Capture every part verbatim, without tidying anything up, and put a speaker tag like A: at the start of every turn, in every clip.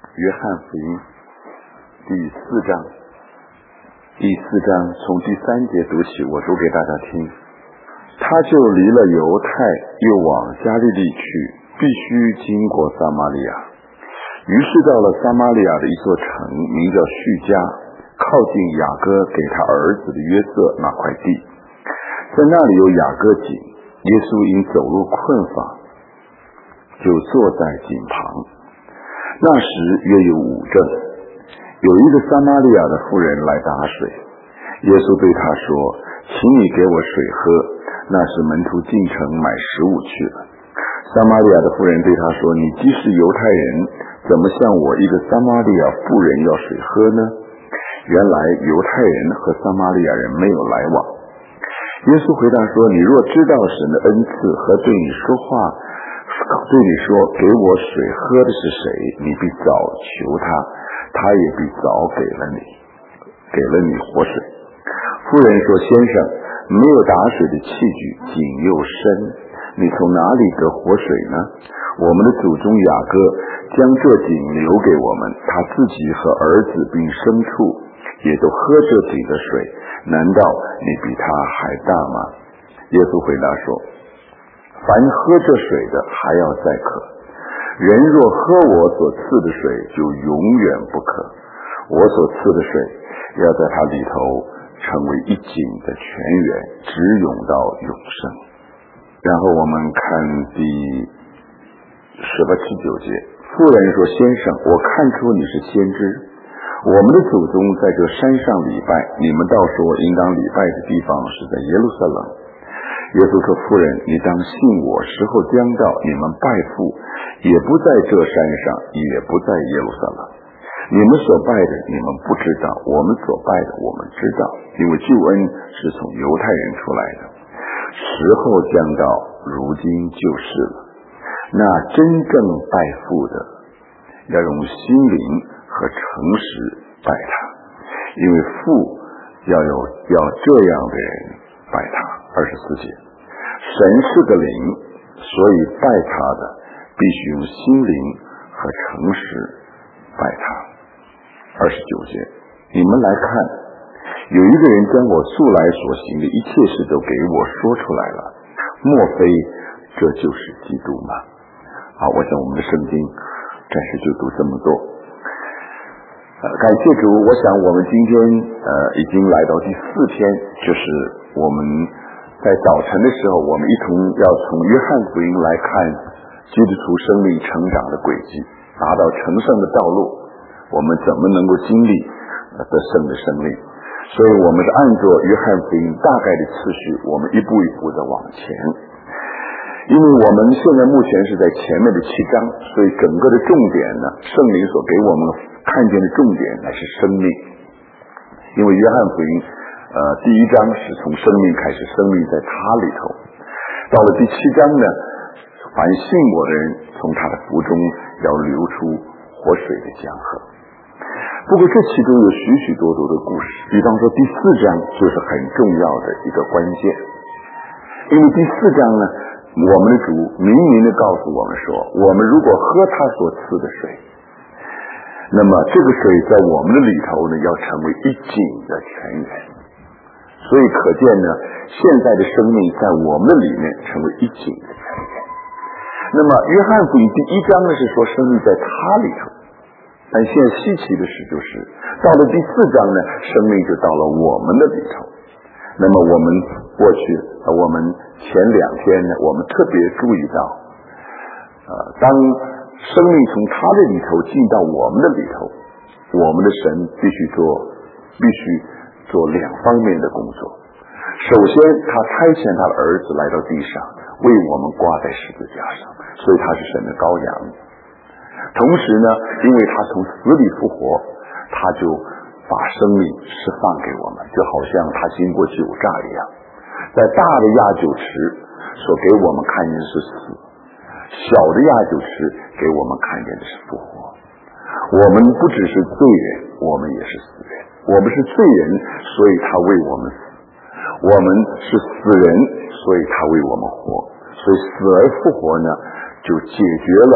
A: 约翰福音第四章，第四章从第三节读起，我读给大家听。他就离了犹太，又往加利利去，必须经过撒玛利亚。于是到了撒玛利亚的一座城，名叫叙加，靠近雅各给他儿子的约瑟那块地。在那里有雅各井，耶稣因走路困乏，就坐在井旁。那时约有午正，有一个撒玛利亚的妇人来打水，耶稣对他说：请你给我水喝。那时门徒进城买食物去了。撒玛利亚的妇人对他说：你既是犹太人，怎么向我一个撒玛利亚妇人要水喝呢？原来犹太人和撒玛利亚人没有来往。耶稣回答说：你若知道神的恩赐和对你说话，对你说给我水喝的是谁，你必早求他，他也必早给了你，给了你活水。妇人说：先生，没有打水的器具，井又深，你从哪里得活水呢？我们的祖宗雅各将这井留给我们，他自己和儿子并牲畜也都喝这井的水，难道你比他还大吗？耶稣回答说：凡喝这水的还要再渴，人若喝我所赐的水，就永远不渴。我所赐的水要在他里头成为一井的泉源，直涌到永生。然后我们看第十八七九节，妇人说：先生，我看出你是先知，我们的祖宗在这山上礼拜，你们倒说应当礼拜的地方是在耶路撒冷。耶稣说：妇人，你当信我，时候将到，你们拜父也不在这山上，也不在耶路撒冷。你们所拜的你们不知道，我们所拜的我们知道，因为救恩是从犹太人出来的。时候将到，如今就是了。那真正拜父的，要用心灵和诚实拜他，因为父要有要这样的人拜他。二十四节，神是个灵，所以拜他的必须用心灵和诚实拜他。二十九节，你们来看，有一个人将我素来所行的一切事都给我说出来了，莫非这就是基督吗？好，我想我们的圣经暂时就读这么多。呃，感谢主，我想我们今天呃已经来到第四天，就是我们在早晨的时候，我们一同要从约翰福音来看基督徒生命成长的轨迹，达到成圣的道路，我们怎么能够经历得胜的生命。所以我们是按照约翰福音大概的次序，我们一步一步的往前。因为我们现在目前是在前面的七章，所以整个的重点呢，圣灵所给我们看见的重点乃是生命。因为约翰福音呃，第一章是从生命开始，生命在他里头。到了第七章呢，凡信我的人，从他的腹中要流出活水的江河。不过这其中有许许多多的故事，比方说第四章就是很重要的一个关键。因为第四章呢，我们的主明明的告诉我们说，我们如果喝他所赐的水，那么这个水在我们的里头呢，要成为一井的泉源。所以可见呢，现在的生命在我们的里面成为一井的泉源。那么约翰福音第一章呢是说生命在他里头，但现在稀奇的事就是到了第四章呢，生命就到了我们的里头。那么我们过去我们前两天呢，我们特别注意到呃，当生命从他的里头进到我们的里头，我们的神必须做必须做两方面的工作。首先他差遣他的儿子来到地上，为我们挂在十字架上，所以他是神的羔羊。同时呢，因为他从死里复活，他就把生命释放给我们，就好像他经过酒榨一样。在大的压酒池所给我们看见的是死，小的压酒池给我们看见的是复活。我们不只是罪人，我们也是死人。我们是罪人，所以他为我们死；我们是死人，所以他为我们活。所以死而复活呢，就解决了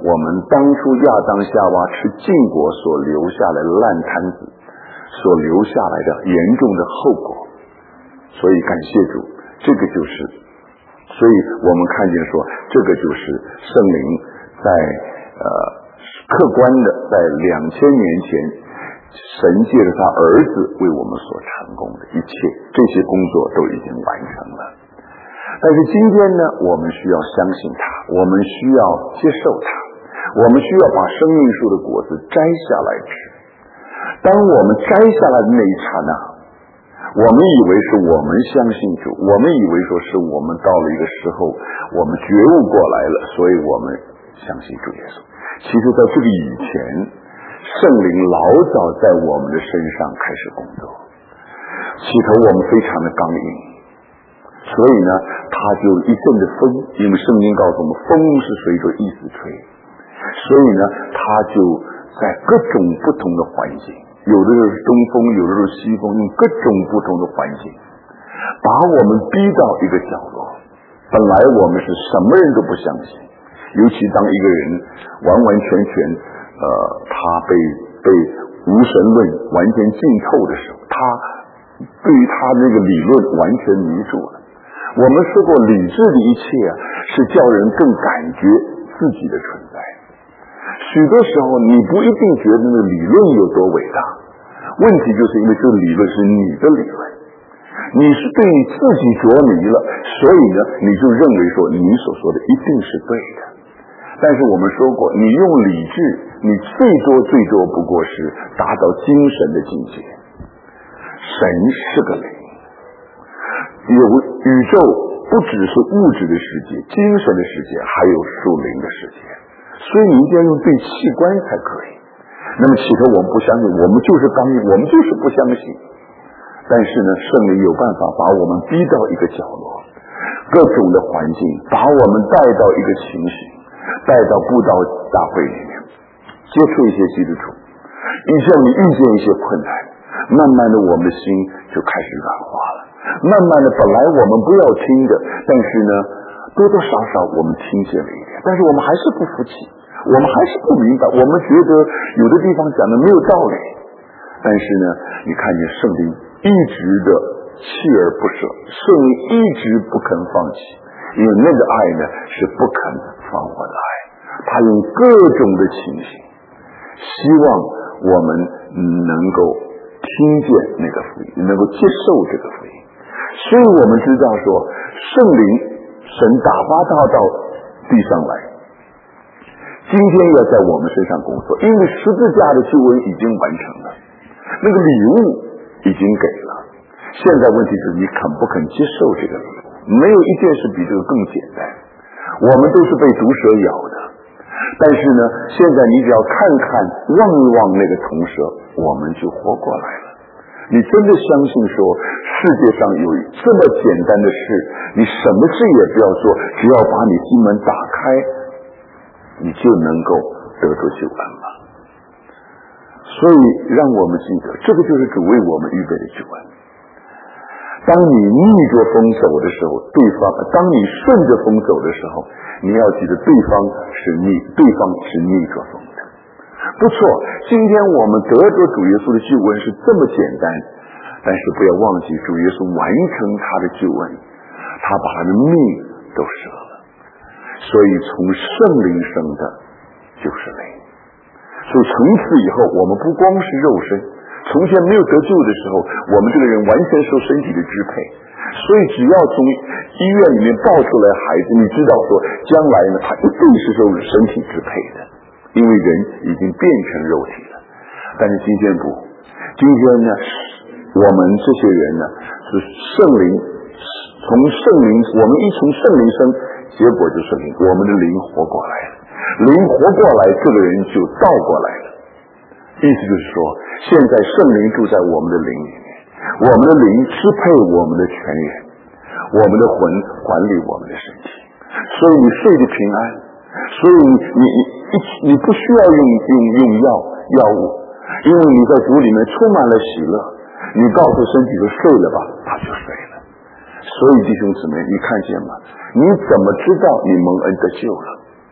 A: 我们当初亚当夏娃吃禁果所留下来的烂摊子，所留下来的严重的后果。所以感谢主，这个就是，所以我们看见说，这个就是圣灵在呃客观的在两千年前，神借着他儿子为我们所成功的一切，这些工作都已经完成了。但是今天呢，我们需要相信他，我们需要接受他，我们需要把生命树的果子摘下来吃。当我们摘下来的那一刹那，我们以为是我们相信主，我们以为说是我们到了一个时候，我们觉悟过来了，所以我们相信主耶稣。其实在这个以前，圣灵老早在我们的身上开始工作。起头我们非常的刚硬，所以呢，他就一阵的风，因为圣经告诉我们，风是随着意思吹，所以呢，他就在各种不同的环境，有的是东风，有的是西风，用各种不同的环境，把我们逼到一个角落。本来我们是什么人都不相信，尤其当一个人完完全全，呃，他被被无神论完全浸透的时候，他对于他那个理论完全迷住了。我们说过，理智的一切啊，是叫人更感觉自己的存在。许多时候，你不一定觉得那个理论有多伟大，问题就是因为这个理论是你的理论，你是对你自己着迷了，所以呢，你就认为说你所说的一定是对的。但是我们说过，你用理智，你最多最多不过是达到精神的境界。神是个灵，有宇宙不只是物质的世界，精神的世界，还有属灵的世界，所以你一定要用对器官才可以。那么起头我们不相信，我们就是刚硬，我们就是不相信。但是呢，圣灵有办法把我们逼到一个角落，各种的环境把我们带到一个情形，带到布道大会里面，接触一些基督徒，以致你遇见一些困难，慢慢的我们的心就开始软化了。慢慢的，本来我们不要听的，但是呢，多多少少我们听见了一点，但是我们还是不服气，我们还是不明白，我们觉得有的地方讲的没有道理。但是呢，你看见圣灵一直的锲而不舍，圣灵一直不肯放弃，因为那个爱呢是不肯放过的爱，他用各种的情形，希望我们能够听见那个福音，能够接受这个福音。所以我们知道说，圣灵神打发他到地上来，今天要在我们身上工作，因为十字架的救恩已经完成了，那个礼物已经给了。现在问题是你肯不肯接受这个礼物？没有一件事比这个更简单。我们都是被毒蛇咬的，但是呢，现在你只要看看望一望那个铜蛇，我们就活过来了。你真的相信说世界上有这么简单的事，你什么事也不要做，只要把你心门打开，你就能够得着救恩了。所以让我们记得，这个就是主为我们预备的救恩。当你逆着风走的时候，对方当你顺着风走的时候，你要记得对方是逆对方是逆着风的。不错，今天我们得着主耶稣的救恩是这么简单，但是不要忘记主耶稣完成他的救恩，他把他的命都舍了。所以从圣灵生的就是灵。所以从此以后，我们不光是肉身，从前没有得救的时候，我们这个人完全受身体的支配，所以只要从医院里面抱出来孩子，你知道说将来呢，他一定是受身体支配的，因为人已经变成肉体了。但是今天不，今天呢，我们这些人呢是圣灵，从圣灵，我们一从圣灵生，结果就是灵，我们的灵活过来了，灵活过来，这个人就倒过来了。意思就是说，现在圣灵住在我们的灵里面，我们的灵支配我们的全人，我们的魂管理我们的身体，所以你睡得平安，所以你你你你不需要用用用药药物，因为你在主里面充满了喜乐，你告诉身体说睡了吧，它就睡了。所以弟兄姊妹，你看见吗？你怎么知道你蒙恩得救了？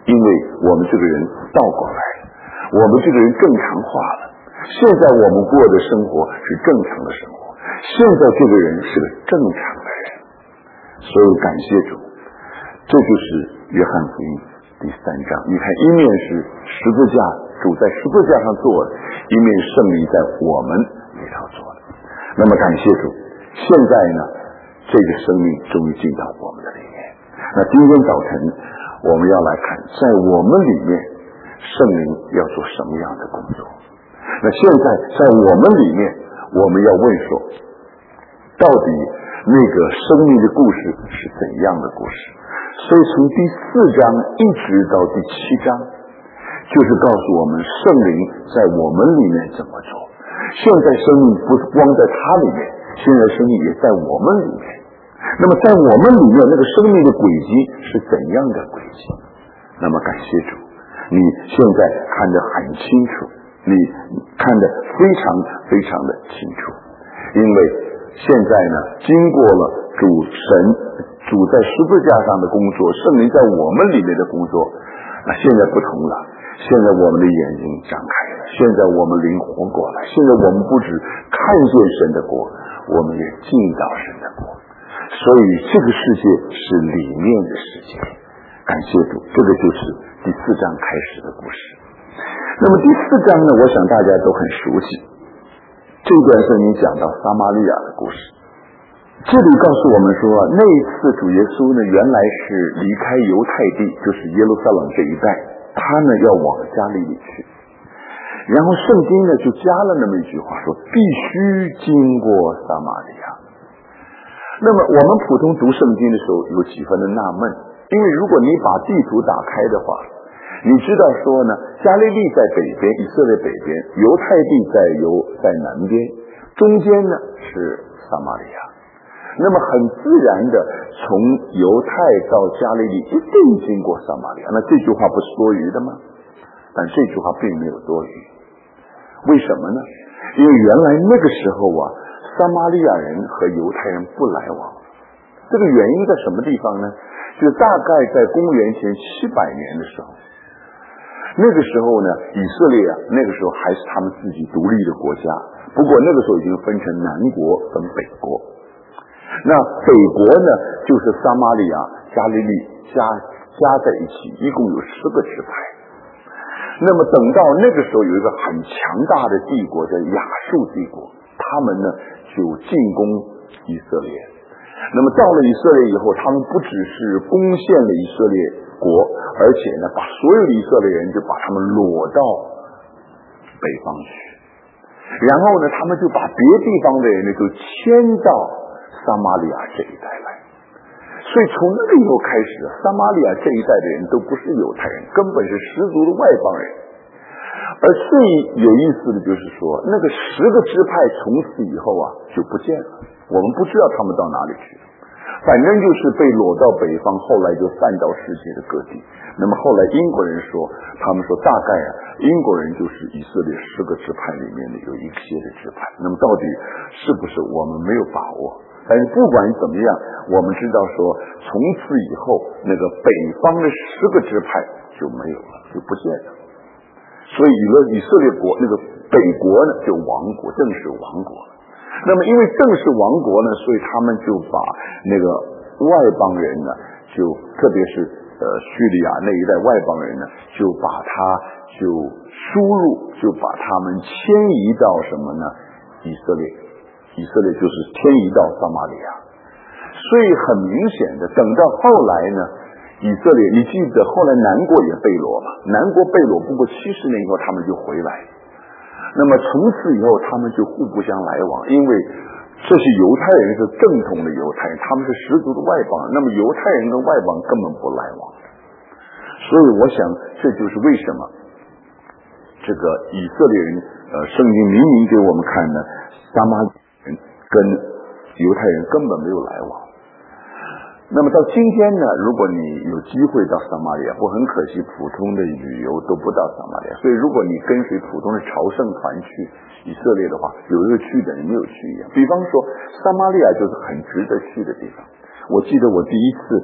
A: 因为我们这个人倒过来了，我们这个人正常化了。现在我们过的生活是正常的生活，现在这个人是个正常的人。所以感谢主，这就是约翰福音第三章。你看，一面是十字架，主在十字架上做的，一面胜利在我们里头做的。那么感谢主，现在呢，这个生命终于进到我们的里面。那今天早晨我们要来看，在我们里面圣灵要做什么样的工作。那现在在我们里面，我们要问说，到底那个生命的故事是怎样的故事？所以从第四章一直到第七章，就是告诉我们圣灵在我们里面怎么做。现在生命不是光在他里面，现在生命也在我们里面。那么在我们里面那个生命的轨迹是怎样的轨迹？那么感谢主，你现在看得很清楚，你看得非常非常的清楚。因为现在呢，经过了主神主在十字架上的工作，圣灵在我们里面的工作，那现在不同了。现在我们的眼睛张开了，现在我们灵活过来，现在我们不只看见神的国，我们也进到神的国。所以这个世界是里面的世界。感谢主，这个就是第四章开始的故事。那么第四章呢，我想大家都很熟悉。这段圣经讲到撒玛利亚的故事，这里告诉我们说，那一次主耶稣呢，原来是离开犹太地，就是耶路撒冷这一带，他呢要往加利利去。然后圣经呢就加了那么一句话，说必须经过撒玛利亚。那么我们普通读圣经的时候有几分的纳闷，因为如果你把地图打开的话，你知道说呢，加利利在北边，以色列北边，犹太地在犹在南边，中间呢是撒玛利亚。那么很自然的，从犹太到加利利一定经过撒玛利亚。那这句话不是多余的吗？但这句话并没有多余。为什么呢？因为原来那个时候啊，撒玛利亚人和犹太人不来往。这个原因在什么地方呢？就大概在公元前七百年的时候，那个时候呢，以色列啊，那个时候还是他们自己独立的国家。不过那个时候已经分成南国跟北国。那北国呢，就是撒玛利亚、加利利加加在一起，一共有十个支派。那么等到那个时候，有一个很强大的帝国叫亚述帝国，他们呢就进攻以色列。那么到了以色列以后，他们不只是攻陷了以色列国，而且呢把所有的以色列人就把他们掳到北方去，然后呢他们就把别地方的人呢就迁到撒玛利亚这一带来。所以从那个以后开始，撒玛利亚这一带的人都不是犹太人，根本是十足的外邦人。而最有意思的就是说，那个十个支派从此以后啊就不见了，我们不知道他们到哪里去了，反正就是被掳到北方，后来就散到世界的各地。那么后来英国人说，他们说大概啊，英国人就是以色列十个支派里面的有一些的支派。那么到底是不是我们没有把握，但是不管怎么样，我们知道说从此以后那个北方的十个支派就没有了，就不见了。所以以了以色列国那个北国呢就亡国，正式亡国。那么因为正式亡国呢，所以他们就把那个外邦人呢，就特别是呃叙利亚那一带外邦人呢，就把他就输入，就把他们迁移到什么呢？以色列，以色列就是迁移到撒玛利亚。所以很明显的，等到后来呢，以色列，你记得后来南国也被掳嘛？南国被掳，不过七十年以后他们就回来。那么从此以后，他们就互不相来往，因为这些犹太人是正统的犹太人，他们是十足的外邦人。那么犹太人跟外邦根本不来往。所以我想，这就是为什么这个以色列人，呃，圣经明明给我们看呢，撒玛利亚人跟犹太人根本没有来往。那么到今天呢，如果你有机会到撒玛利亚，不很可惜普通的旅游都不到撒玛利亚，所以如果你跟随普通的朝圣团去以色列的话，有一个去的人没有去一样。比方说撒玛利亚就是很值得去的地方。我记得我第一次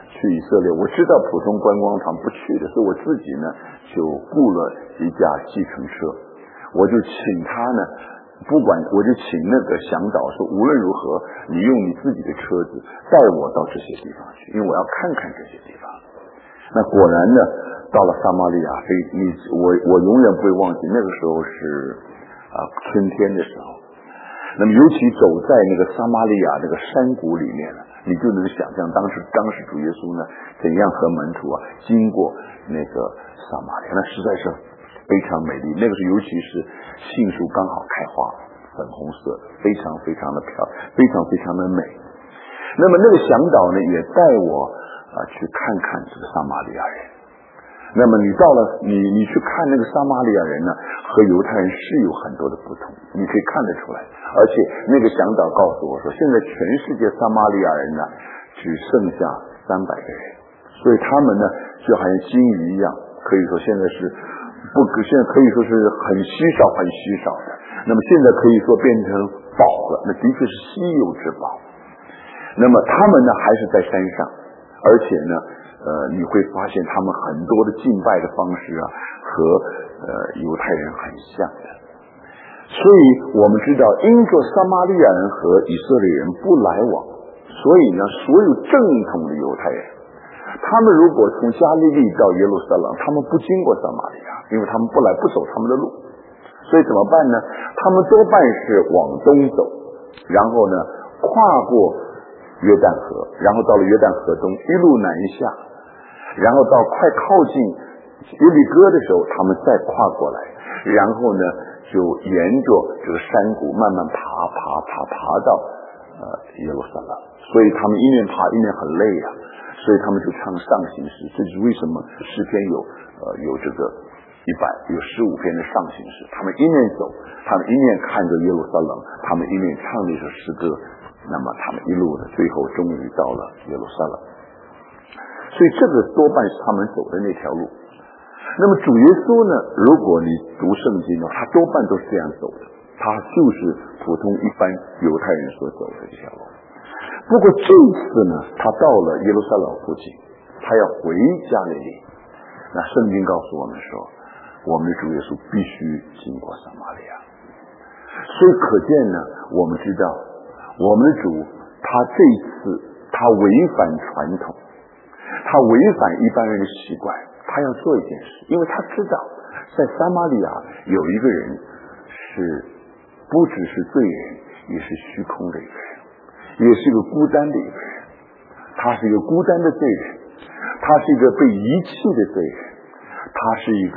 A: 去以色列，我知道普通观光团不去的，所以我自己呢就雇了一架计程车，我就请他呢，不管我就请那个向导说，无论如何你用你自己的车子带我到这些地方去，因为我要看看这些地方。那果然呢，到了撒玛利亚，所以你我我永远不会忘记，那个时候是啊春天的时候。那么尤其走在那个撒玛利亚这个山谷里面呢，你就能想象当时当时主耶稣呢怎样和门徒啊经过那个撒玛利亚，那实在是非常美丽。那个时候尤其是杏树刚好开花，粉红色的，非常非常的漂亮，非常非常的美。那么那个向导呢也带我啊去看看这个撒玛利亚人。那么你到了你你去看那个撒玛利亚人呢，和犹太人是有很多的不同，你可以看得出来。而且那个向导告诉我说，现在全世界撒玛利亚人呢只剩下三百个人，所以他们呢就好像金鱼一样，可以说现在是不现在可以说是很稀少很稀少的。那么现在可以说变成宝了，那的确是稀有之宝。那么他们呢还是在山上，而且呢呃，你会发现他们很多的敬拜的方式啊，和呃犹太人很像的。所以我们知道，因着撒玛利亚人和以色列人不来往，所以呢，所有正统的犹太人，他们如果从加利利到耶路撒冷，他们不经过撒玛利亚，因为他们不来不走他们的路，所以怎么办呢？他们多半是往东走，然后呢跨过约旦河，然后到了约旦河东一路南下，然后到快靠近耶利哥的时候，他们再跨过来，然后呢就沿着这个山谷慢慢爬爬爬爬到呃耶路撒冷。所以他们一面爬一面很累啊，所以他们就唱上行诗。这是为什么诗篇有呃有这个一百有十五篇的上行诗，他们一面走，他们一面看着耶路撒冷，他们一面唱这首诗歌，那么他们一路的最后终于到了耶路撒冷。所以这个多半是他们走的那条路。那么主耶稣呢，如果你读圣经呢，他多半都是这样走的，他就是普通一般犹太人所走的这条路。不过这次呢，他到了耶路撒冷附近，他要回加利利。那圣经告诉我们说，我们的主耶稣必须经过撒玛利亚。所以可见呢，我们知道我们的主他这一次他违反传统，他违反一般人的习惯，他要做一件事，因为他知道在撒玛利亚有一个人是不只是罪人，也是虚空的一个人，也是一个孤单的一个人。他是一个孤单的罪人，他是一个被遗弃的罪人，他是一个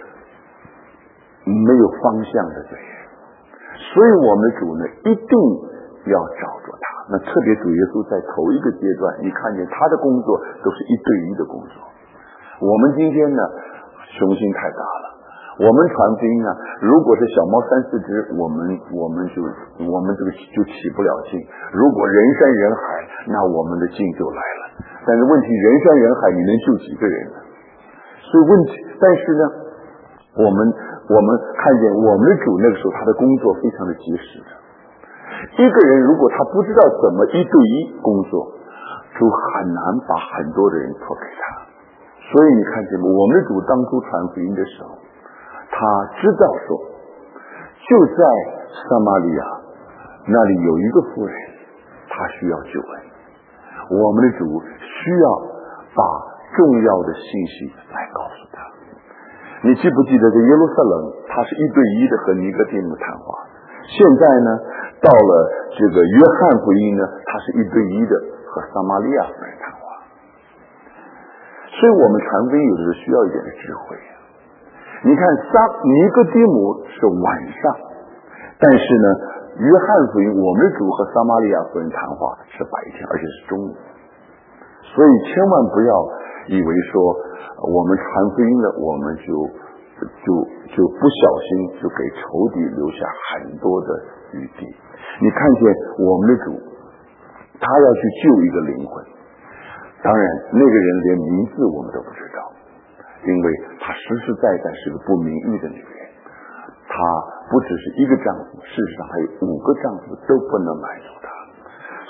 A: 没有方向的罪人。所以我们的主呢一定要找着他。那特别主耶稣在头一个阶段，你看见他的工作都是一对一的工作。我们今天呢雄心太大了，我们传福音呢，如果是小猫三四只，我们我们就我们这个就起不了劲。如果人山人海，那我们的劲就来了。但是问题，人山人海，你能救几个人呢？所以问题，但是呢，我们我们看见我们的主那个时候他的工作非常的及时的。一个人如果他不知道怎么一对一工作，就很难把很多的人托给他。所以你看见我们的主当初传福音的时候，他知道说就在撒玛利亚那里有一个妇人，她需要救恩。我们的主需要把重要的信息来告诉他。你记不记得在耶路撒冷他是一对一的和尼哥底母谈话，现在呢到了这个约翰福音呢，他是一对一的和撒玛利亚妇人谈话。所以我们传福音有的时候需要一点的智慧。你看撒尼哥底母是晚上，但是呢约翰福音我们主和撒玛利亚妇人谈话是白天，而且是中午。所以千万不要以为说我们传福音了，我们就就就不小心就给仇敌留下很多的余地。你看见我们的主他要去救一个灵魂，当然那个人连名字我们都不知道，因为他实实在在是个不名誉的女人，他不只是一个丈夫，事实上还有五个丈夫都不能满足他。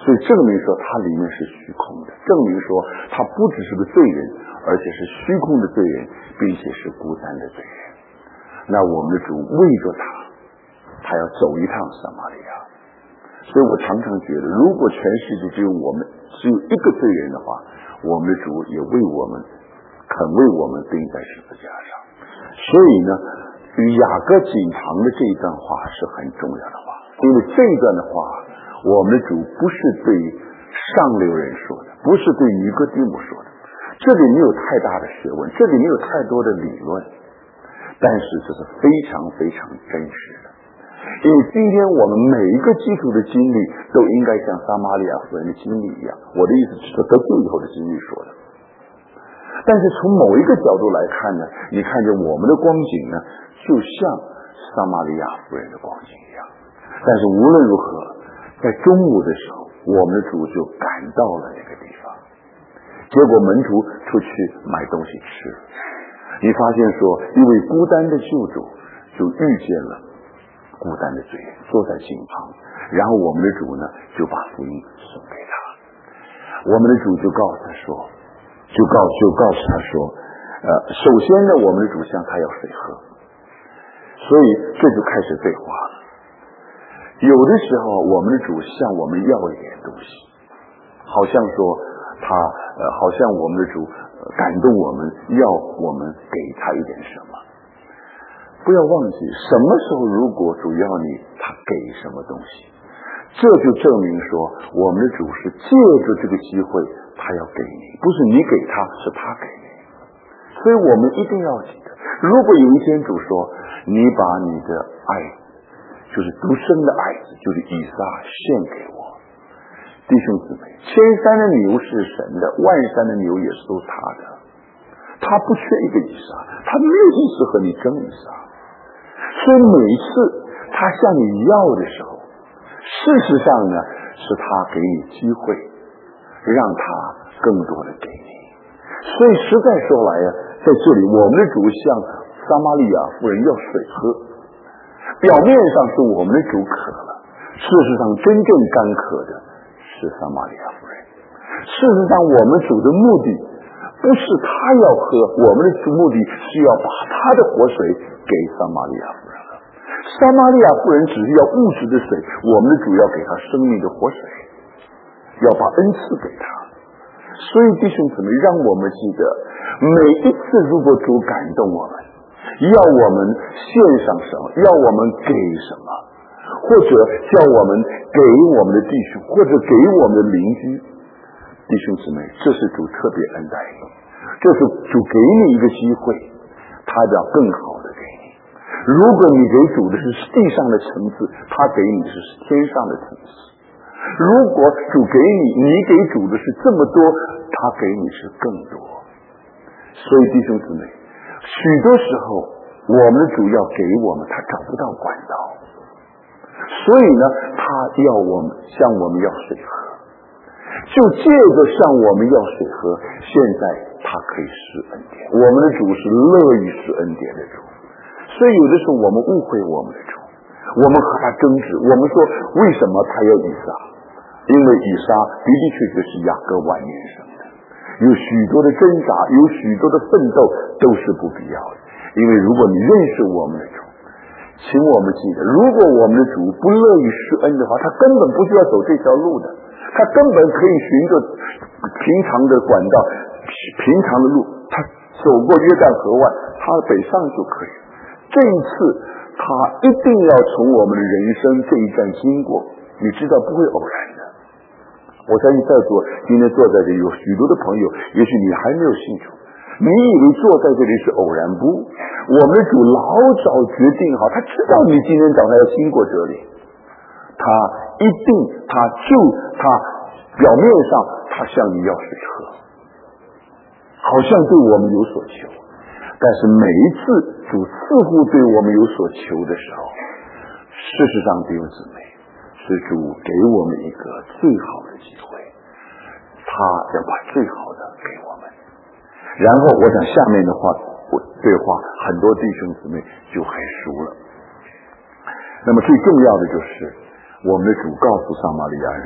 A: 所以证明说他里面是虚空的，证明说他不只是个罪人，而且是虚空的罪人，并且是孤单的罪人。那我们的主为着他，他要走一趟撒玛利亚。所以我常常觉得，如果全世界只有我们只有一个罪人的话，我们的主也为我们肯为我们钉在十字架上。所以呢，与雅各锦堂的这一段话是很重要的话，因为这一段的话，我们的主不是对上流人说的，不是对尼哥底母说的，这里没有太大的学问，这里没有太多的理论，但是这是非常非常真实的。因为今天我们每一个基督的经历都应该像撒玛利亚妇人的经历一样，我的意思是得救以后的经历说的。但是从某一个角度来看呢，你看见我们的光景呢，就像撒玛利亚妇人的光景一样。但是无论如何，在中午的时候，我们的主就赶到了那个地方，结果门徒出去买东西吃，你发现说一位孤单的救主就遇见了孤单的罪人，坐在井旁，然后我们的主呢就把福音送给他。我们的主就告诉他说，就告就告诉他说，呃，首先呢，我们的主向他要水喝，所以这就开始对话了。有的时候，我们的主向我们要一点东西，好像说他呃，好像我们的主、呃、感动我们，要我们给他一点什么。不要忘记，什么时候如果主要你，他给什么东西，这就证明说我们的主是借着这个机会，他要给你，不是你给他，是他给你。所以我们一定要记得，如果有一天主说你把你的爱，就是独生的爱子，就是以撒献给我，弟兄姊妹，千山的牛是神的，万山的牛也是都是他的，他不缺一个以撒，他没有意思和你争以撒。所以每次他向你要的时候，事实上呢，是他给你机会，让他更多的给你。所以实在说来呀，在这里我们的主向撒玛利亚妇人要水喝，表面上是我们的主渴了，事实上真正干渴的是撒玛利亚妇人。事实上我们主的目的不是他要喝，我们的主目的是要把他的活水给撒玛利亚妇人了。撒玛利亚妇人只是要物质的水，我们的主要给他生命的活水，要把恩赐给他。所以弟兄姊妹，让我们记得，每一次如果主感动我们，要我们献上什么，要我们给什么，或者叫我们给我们的弟兄，或者给我们的邻居，弟兄姊妹，这是主特别恩待你，这是主给你一个机会，他要更好的给你。如果你给主的是地上的层次，他给你是天上的层次。如果主给你，你给主的是这么多，他给你是更多。所以弟兄姊妹，许多时候我们的主要给我们，他找不到管道，所以呢，他要我们向我们要水喝，就借着向我们要水喝，现在他可以施恩典。我们的主是乐意施恩典的主，所以有的时候我们误会我们的主，我们和他争执，我们说为什么他要以撒？因为以撒的的确确是雅各晚年生的，有许多的挣扎，有许多的奋斗都是不必要的。因为如果你认识我们的主，请我们记得，如果我们的主不乐意施恩的话，他根本不需要走这条路的，他根本可以循着平常的管道，平常的路，他走过约旦河湾，他北上就可以。这一次他一定要从我们的人生这一站经过，你知道不会偶然的。我相信在座今天坐在这里有许多的朋友，也许你还没有信主，你以为坐在这里是偶然，不，我们的主老早决定好，他知道你今天早上要经过这里，他一定他就他表面上他向你要水喝，好像对我们有所求，但是每一次主似乎对我们有所求的时候，事实上弟兄姊妹，是主给我们一个最好的机会，他要把最好的给我们。然后我想下面的话对话很多弟兄姊妹就很熟了。那么最重要的就是我们的主告诉撒玛利亚人说，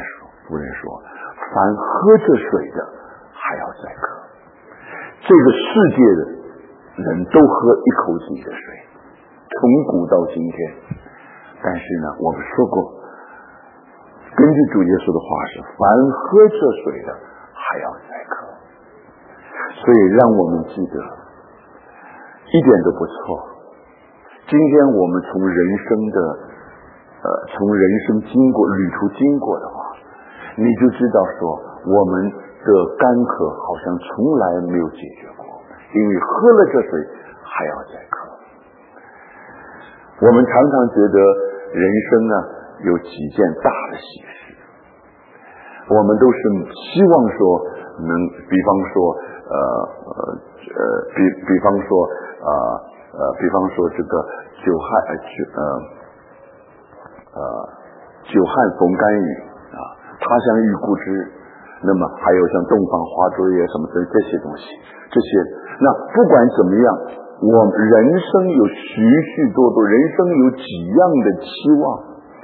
A: 妇人说，凡喝这水的还要再渴。这个世界的人都喝一口井的水，从古到今天。但是呢，我们说过，根据主耶稣的话是，凡喝这水的还要再渴。所以让我们记得一点都不错，今天我们从人生的呃，从人生经过旅途经过的话，你就知道说我们的干渴好像从来没有解决过，因为喝了这水还要再渴。我们常常觉得人生呢有几件大的喜事，我们都是希望说能，比方说呃呃呃，比比方说呃呃，比方说这个久旱呃呃呃久旱逢甘雨啊，他乡遇故知。那么还有像东方花烛夜什么的这些东西，这些那不管怎么样，我们人生有许许多多，人生有几样的期望，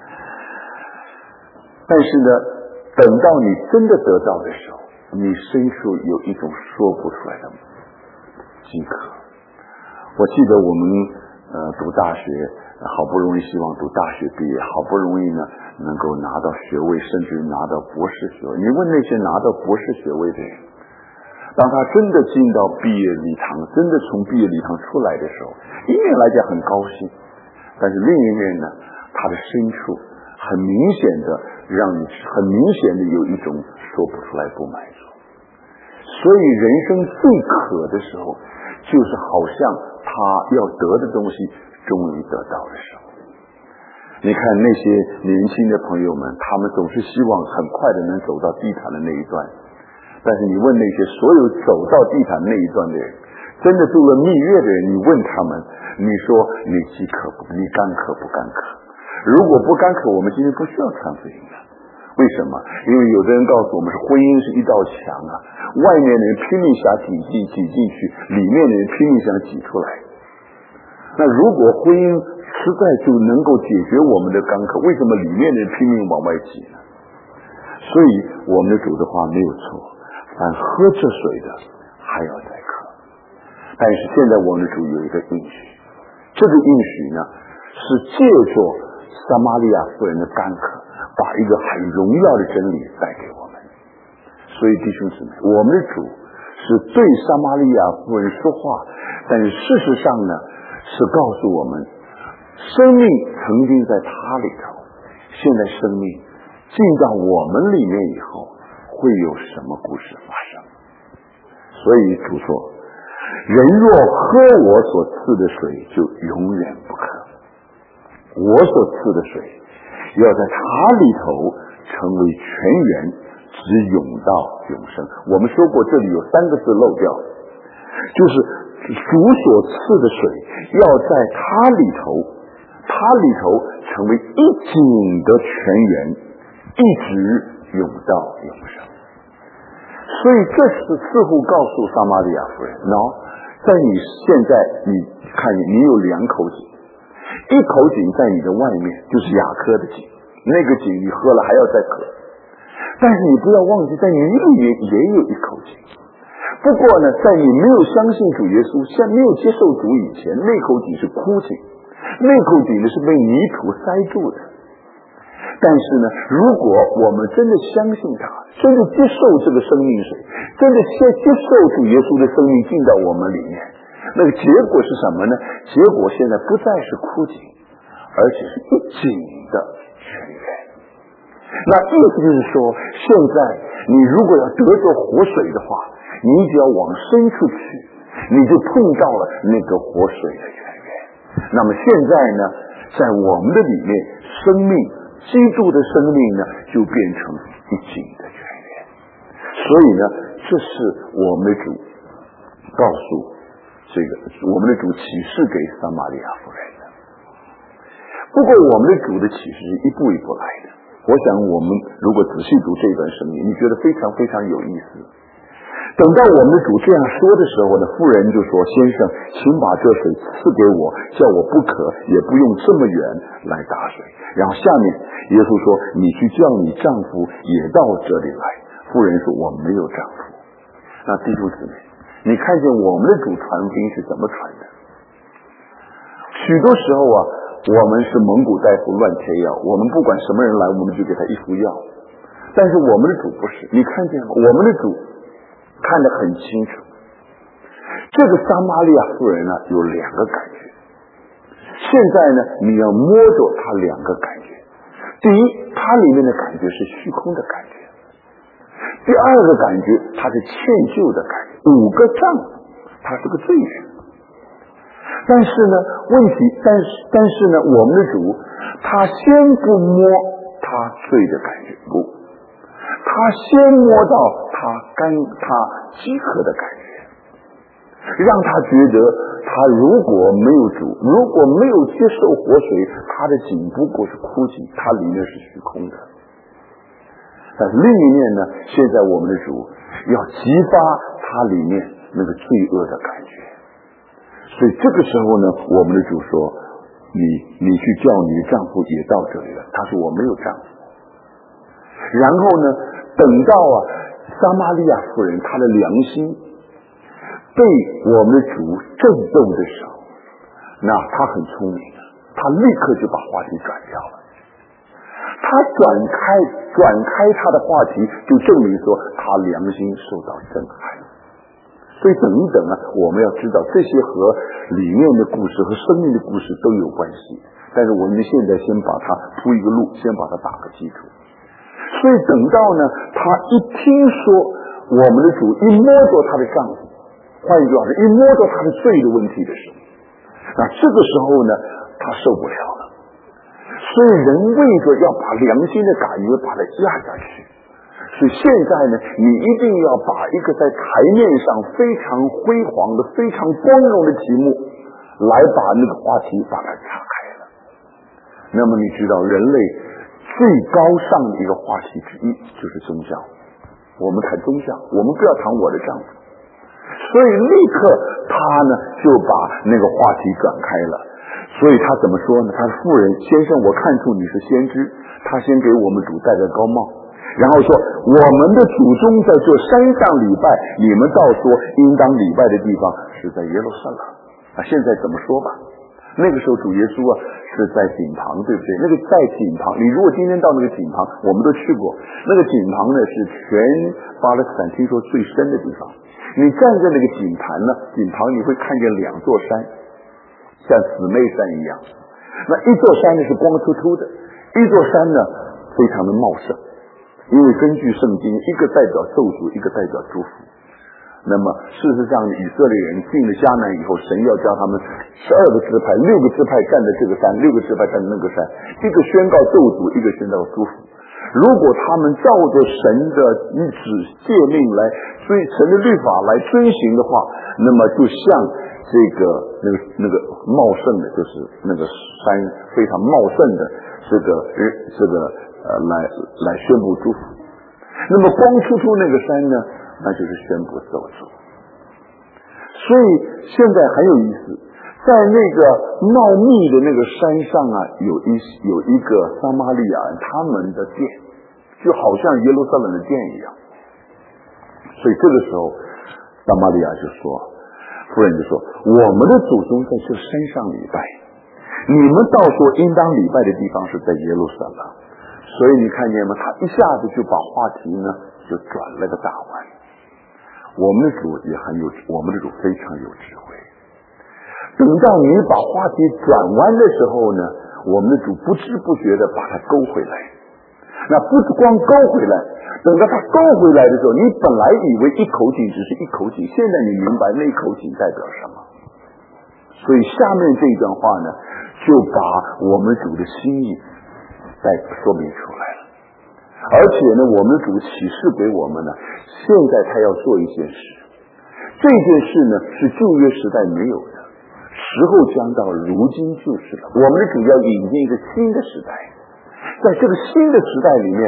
A: 但是呢，等到你真的得到的时候，你深处有一种说不出来的饥渴。我记得我们呃读大学，好不容易希望读大学毕业，好不容易呢能够拿到学位，甚至拿到博士学位。你问那些拿到博士学位的人，当他真的进到毕业礼堂，真的从毕业礼堂出来的时候，一面来讲很高兴，但是另一面呢，他的深处很明显的让你很明显的有一种说不出来不满足。所以人生最渴的时候，就是好像他要得的东西终于得到的时候。你看那些年轻的朋友们，他们总是希望很快的能走到地毯的那一端，但是你问那些所有走到地毯那一端的人，真的度了蜜月的人，你问他们，你说你饥渴不，你干渴不干渴？如果不干渴，我们今天不需要传福音了。为什么？因为有的人告诉我们，是婚姻是一道墙啊，外面的人拼命想挤进挤进去，里面的人拼命想挤出来。那如果婚姻实在就能够解决我们的干渴，为什么里面的人拼命往外挤呢？所以我们的主的话没有错，凡喝这水的还要再渴。但是现在我们的主有一个应许，这个应许呢是借着撒玛利亚妇人的干渴，把一个很荣耀的真理带给我们。所以弟兄姊妹，我们的主是对撒玛利亚妇人说话，但是事实上呢是告诉我们，生命曾经在他里头，现在生命进到我们里面以后，会有什么故事发生？所以主说，人若喝我所赐的水，就永远不渴。我所赐的水要在他里头成为泉源，直涌到永生。我们说过这里有三个字漏掉，就是主所赐的水要在他里头，他里头成为一井的泉源，一直涌到永生。所以这是似乎告诉撒玛利亚夫人，喏，在你现在你看你有两口井，一口井在你的外面，就是雅科的井，那个井你喝了还要再渴，但是你不要忘记在你里面也有一口井。不过呢，在你没有相信主耶稣，像没有接受主以前，那口井是枯井，那口井呢是被泥土塞住的。但是呢，如果我们真的相信他，真的接受这个生命水，真的接接受主耶稣的生命进到我们里面，那个结果是什么呢？结果现在不再是枯井，而且是一井的泉源。那意思就是说，现在你如果要得着活水的话，你只要往深处去，你就碰到了那个活水的泉源。那么现在呢，在我们的里面，生命基督的生命呢，就变成一井的泉源。所以呢，这是我们的主告诉这个，我们的主启示给撒玛利亚妇人的。不过我们的主的启示是一步一步来的。我想我们如果仔细读这段圣经，你觉得非常非常有意思。 等到我们的主这样说的时候呢，妇人就说：先生，请把这水赐给我，叫我不渴，也不用这么远来打水。然后下面耶稣说：你去叫你丈夫也到这里来。妇人说：我没有丈夫。那弟兄姊妹，你看见我们的主传福音是怎么传的？许多时候啊，我们是蒙古大夫乱贴药，我们不管什么人来，我们就给他一副药。但是我们的主不是，你看见吗？我们的主看得很清楚。这个撒玛利亚妇人呢，有两个感觉。现在呢，你要摸着她两个感觉。第一，她里面的感觉是虚空的感觉；第二个感觉，她是歉疚的感觉。五个账，她是个罪人。但是呢，问题，但是但是呢，我们的主，他先不摸他罪的感觉，不，他先摸到他干他饥渴的感觉，让他觉得他如果没有主，如果没有接受活水，他的井不过是枯井，他里面是虚空的。但是另一面呢，现在我们的主要激发他里面那个罪恶的感觉。所以这个时候呢，我们的主说：你你去叫你的丈夫也到这里了。他说：我没有丈夫。然后呢，等到啊撒玛利亚妇人她的良心被我们的主震动的时候，那她很聪明的，她立刻就把话题转掉了。她转开转开她的话题，就证明说她良心受到震撼。所以等一等啊，我们要知道这些和里面的故事和生命的故事都有关系。但是我们现在先把它铺一个路，先把它打个基础。所以等到呢，他一听说我们的主一摸着他的丈夫，换一句话说，一摸着他的罪的问题的时候，那这个时候呢，他受不了了。所以人为着要把良心的感觉把它压下去。所以现在呢，你一定要把一个在台面上非常辉煌的、非常光荣的题目，来把那个话题把它岔开了。那么你知道，人类最高尚的一个话题之一就是宗教。我们谈宗教，我们不要谈我的丈夫。所以立刻他呢就把那个话题转开了。所以他怎么说呢？他说：妇人先生，我看出你是先知。他先给我们主戴个高帽。然后说，我们的祖宗在这山上礼拜，你们倒说应当礼拜的地方是在耶路撒冷。啊，现在怎么说吧？那个时候主耶稣啊是在井旁，对不对？那个在井旁，你如果今天到那个井旁，我们都去过，那个井旁呢是全巴勒斯坦听说最深的地方。你站在那个井盘呢，井旁你会看见两座山，像姊妹山一样。那一座山呢是光秃秃的，一座山呢非常的茂盛。因为根据圣经，一个代表咒诅，一个代表祝福。那么事实上，以色列人进了迦南以后，神要叫他们十二个支派，六个支派站在这个山，六个支派站在那个山，一个宣告咒诅，一个宣告祝福。如果他们照着神的指诫命来追神的律法来遵行的话，那么就像这个那个那个茂盛的，就是那个山非常茂盛的这个这个呃来来宣布祝福。那么光秃秃那个山呢，那就是宣布咒诅。所以现在很有意思，在那个茂密的那个山上啊，有一有一个撒玛利亚人他们的殿，就好像耶路撒冷的殿一样。所以这个时候撒玛利亚就说，夫人就说，我们的祖宗在这山上礼拜，你们倒说应当礼拜的地方是在耶路撒冷。所以你看见吗？他一下子就把话题呢就转了个大弯。我们的主也很有，我们的主非常有智慧。等到你把话题转弯的时候呢，我们的主不知不觉的把它勾回来。那不光勾回来，等到他勾回来的时候，你本来以为一口井只是一口井，现在你明白那一口井代表什么。所以下面这一段话呢，就把我们主的心意再说明出来了。而且呢，我们主启示给我们呢，现在他要做一件事，这件事呢是旧约时代没有的，时候将到，如今就是了。我们的主要引进一个新的时代，在这个新的时代里面，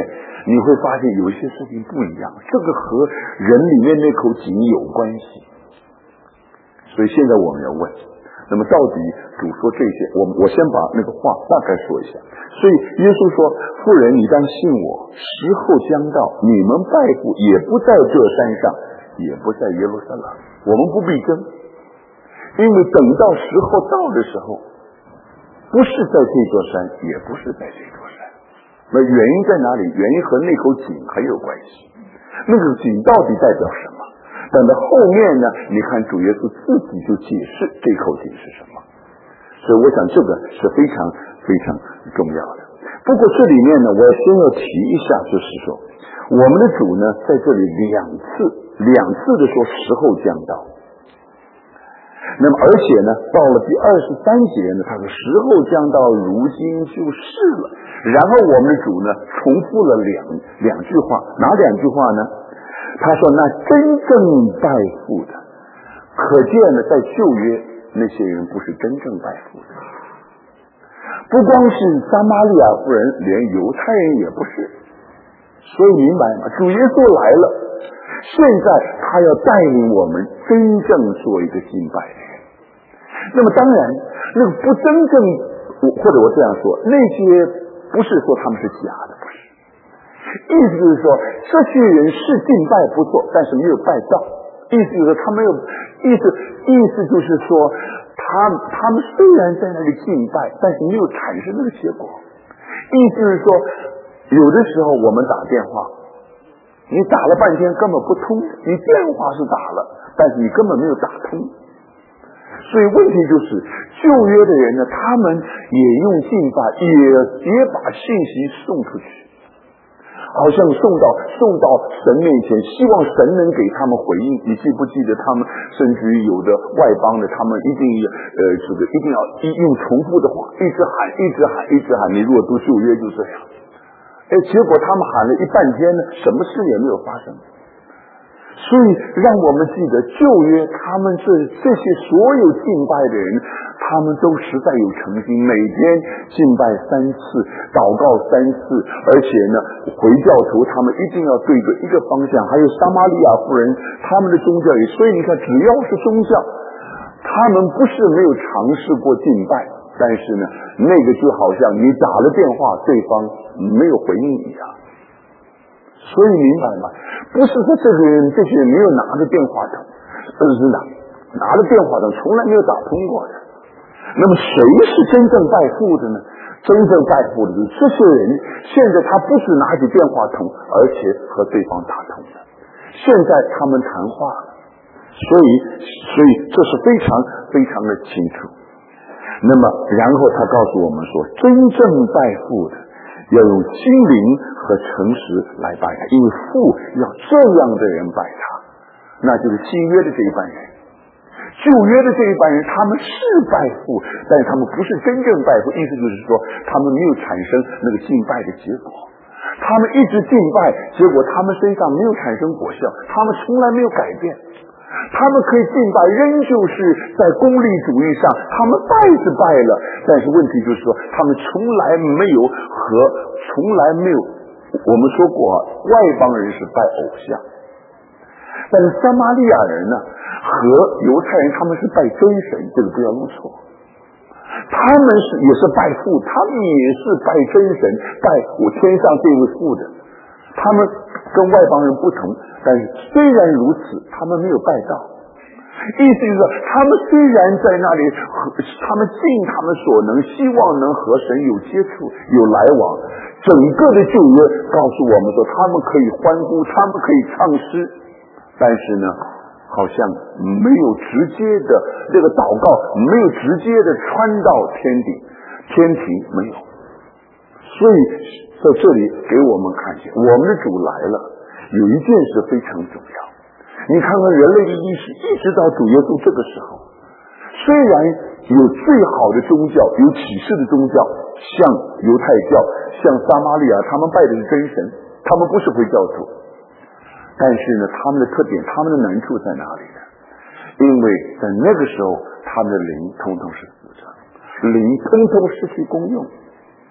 A: 你会发现有一些事情不一样，这个和人里面那口井有关系。所以现在我们要问，那么到底主说这些，我我先把那个话大概说一下。所以耶稣说，妇人你当信我，时候将到，你们拜父也不在这山上，也不在耶路撒冷，我们不必争，因为等到时候到的时候，不是在这座山，也不是在这座山。那原因在哪里？原因和那口井很有关系。那个井到底代表什么？等到后面呢，你看主耶稣自己就解释这口井是什么。所以我想这个是非常非常重要的。不过这里面呢，我先要提一下，就是说我们的主呢在这里两次两次的说时候将到。那么而且呢，到了第二十三节呢，他说时候将到，如今就是了。然后我们的主呢重复了两两句话，哪两句话呢？他说那真正拜父的，可见呢在旧约那些人不是真正拜父的，不光是撒玛利亚妇人，连犹太人也不是。所以明白吗？主耶稣来了，现在他要带领我们真正做一个敬拜的人。那么当然那个不真正，或者我这样说，那些不是说他们是假的，不是，意思就是说这些人是敬拜不错，但是没有拜到。意思就是他没有意思意思就是说他他们虽然在那里敬拜，但是没有产生那个结果。意思是说有的时候我们打电话，你打了半天根本不通，你电话是打了，但是你根本没有打通。所以问题就是旧约的人呢，他们也用敬拜，也也把信息送出去，好像送到送到神面前，希望神能给他们回应。你记不记得他们甚至于有的外邦的，他们一定呃这个一定要一用重复的话，一直喊一直喊一直喊。你如果读旧约就这样，哎，结果他们喊了一半天呢，什么事也没有发生。所以让我们记得旧约他们这这些所有敬拜的人，他们都实在有诚心，每天敬拜三次，祷告三次，而且呢回教徒他们一定要对着一个方向。还有撒玛利亚妇人他们的宗教也，所以你看只要是宗教，他们不是没有尝试过敬拜，但是呢那个就好像你打了电话对方没有回应一样。所以明白吗？不是说这个人这些人没有拿着电话筒，而是拿拿着电话筒从来没有打通过的。那么谁是真正拜父的呢？真正拜父的就是这些人，现在他不是拿起电话筒，而且和对方打通的，现在他们谈话了。所以所以这是非常非常的清楚。那么然后他告诉我们说，真正拜父的要用心灵和诚实来拜他，因为父要这样的人拜他，那就是新约的这一班人。旧约的这一班人他们是拜父，但是他们不是真正拜父，意思就是说他们没有产生那个敬拜的结果，他们一直敬拜，结果他们身上没有产生果效，他们从来没有改变。他们可以敬拜，仍旧是在功利主义上，他们拜是拜了，但是问题就是说他们从来没有和从来没有我们说过外邦人是拜偶像，但是撒玛利亚人呢和犹太人他们是拜真神，这个不要弄错。他们是也是拜父，他们也是拜真神，拜我天上这位父的，他们跟外邦人不同，但是虽然如此他们没有拜到。意思就是说他们虽然在那里他们尽他们所能，希望能和神有接触有来往，整个的旧约告诉我们说他们可以欢呼，他们可以唱诗，但是呢好像没有直接的这个祷告，没有直接的穿到天顶天庭，没有。所以在这里给我们看见我们的主来了，有一件事非常重要。你看看人类的历史，一直到主耶稣这个时候，虽然有最好的宗教，有启示的宗教，像犹太教，像撒玛利亚，他们拜的是真神，他们不是回教徒，但是呢他们的特点，他们的难处在哪里呢？因为在那个时候他们的灵通通是死的，灵通通失去功用，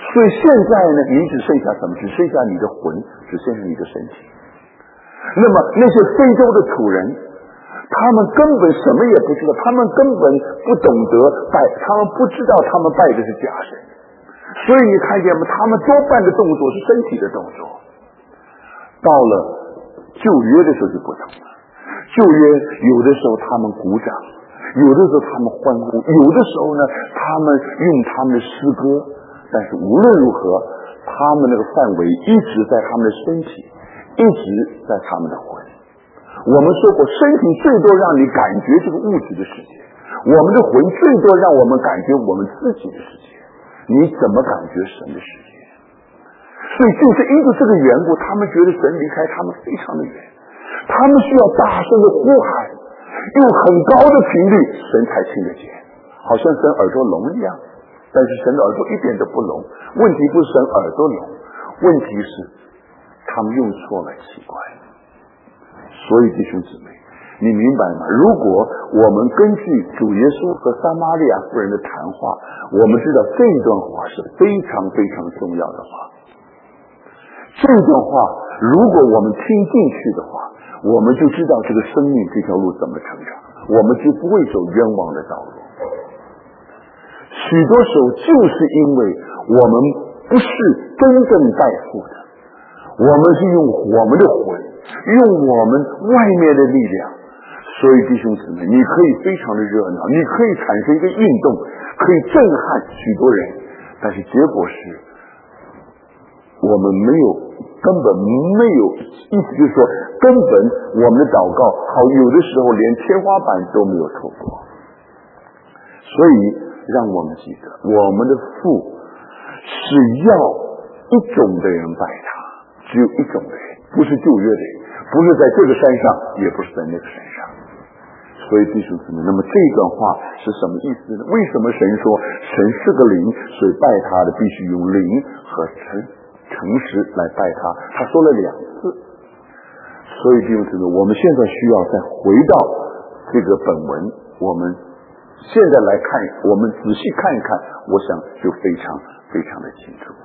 A: 所以现在呢，你只剩下什么？只剩下你的魂，只剩下你的身体。那么那些非洲的土人，他们根本什么也不知道，他们根本不懂得拜，他们不知道他们拜的是假神。所以你看见吗？他们多半的动作是身体的动作。到了旧约的时候就不同了，旧约有的时候他们鼓掌，有的时候他们欢呼，有的时候呢他们用他们的诗歌，但是无论如何，他们那个范围一直在他们的身体，一直在他们的魂。我们说过，身体最多让你感觉这个物质的世界，我们的魂最多让我们感觉我们自己的世界。你怎么感觉神的世界？所以就是因为这个缘故，他们觉得神离开他们非常的远，他们需要大声的呼喊，用很高的频率，神才听得见，好像神耳朵聋一样。但是神的耳朵一点都不聋，问题不是神耳朵聋，问题是他们用错了器官。所以弟兄姊妹，你明白吗？如果我们根据主耶稣和撒玛利亚妇人的谈话，我们知道这段话是非常非常重要的话。这段话如果我们听进去的话，我们就知道这个生命这条路怎么成长，我们就不会走冤枉的道路。许多时候就是因为我们不是真正拜父的，我们是用我们的魂，用我们外面的力量。所以弟兄姊妹，你可以非常的热闹，你可以产生一个运动，可以震撼许多人，但是结果是我们没有，根本没有，意思就是说根本我们的祷告好，有的时候连天花板都没有透过。所以让我们记得，我们的父是要一种的人拜他，只有一种的人，不是旧约的人，不是在这个山上，也不是在那个山上。所以弟兄姊妹，那么这段话是什么意思呢？为什么神说神是个灵，所以拜他的必须用灵和诚诚实来拜他？他说了两次。所以弟兄姊妹，我们现在需要再回到这个本文，我们现在来看，我们仔细看一看，我想就非常非常的清楚。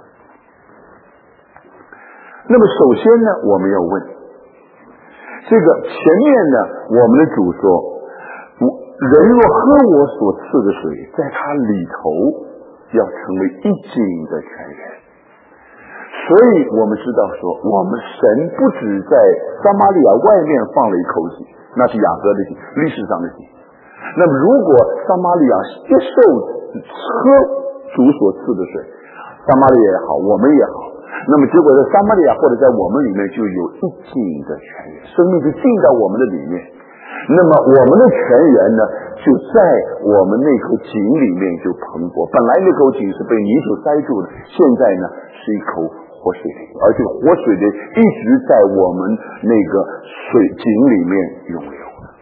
A: 那么首先呢，我们要问，这个前面呢，我们的主说，人若喝我所赐的水，在他里头要成为一井的泉源。所以我们知道说，我们神不止在撒玛利亚外面放了一口井，那是雅各的井，历史上的井。那么如果撒玛利亚接受喝主所赐的水，撒玛利亚也好，我们也好，那么结果在撒玛利亚或者在我们里面就有一井的泉源，生命就进到我们的里面。那么我们的泉源呢，就在我们那口井里面就蓬勃。本来那口井是被泥土塞住的，现在呢是一口活水的，而这个活水的一直在我们那个水井里面涌流。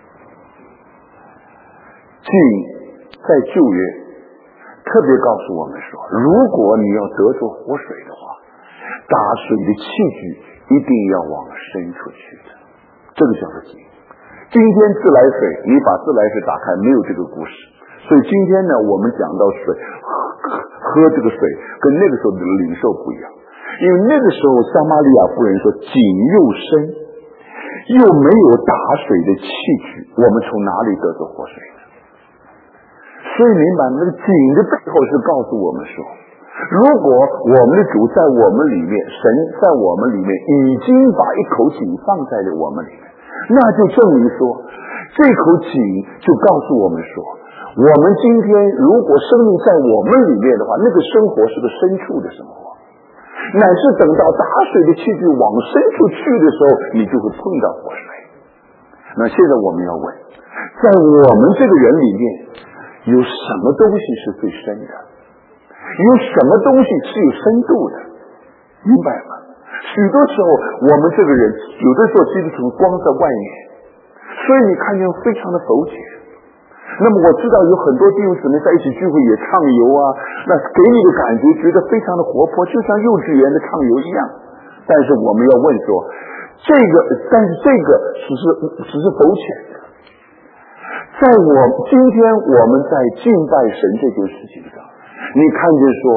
A: 井在旧约特别告诉我们说，如果你要得着活水的话，打水的器具一定要往深处去的，这个叫做井。今天自来水，你把自来水打开，没有这个故事。所以今天呢，我们讲到水，喝, 喝这个水跟那个时候的领受不一样，因为那个时候撒玛利亚妇人说井又深又没有打水的器具，我们从哪里得着活水呢？所以明白那个井的背后是告诉我们说，如果我们的主在我们里面，神在我们里面已经把一口井放在了我们里面，那就证明说，这口井就告诉我们说，我们今天如果生命在我们里面的话，那个生活是个深处的生活，乃是等到打水的器具往深处去的时候，你就会碰到活水。那现在我们要问，在我们这个人里面有什么东西是最深的？有什么东西是有深度的？明白吗？许多时候我们这个人有的时候基督徒光在外面，所以你看见非常的苟且。那么我知道有很多弟兄姊妹在一起聚会也畅游啊，那给你的感觉觉得非常的活泼，就像幼稚园的畅游一样。但是我们要问说，这个但是这个只是只是苟且的。在我今天我们在敬拜神这件事情上，你看见说主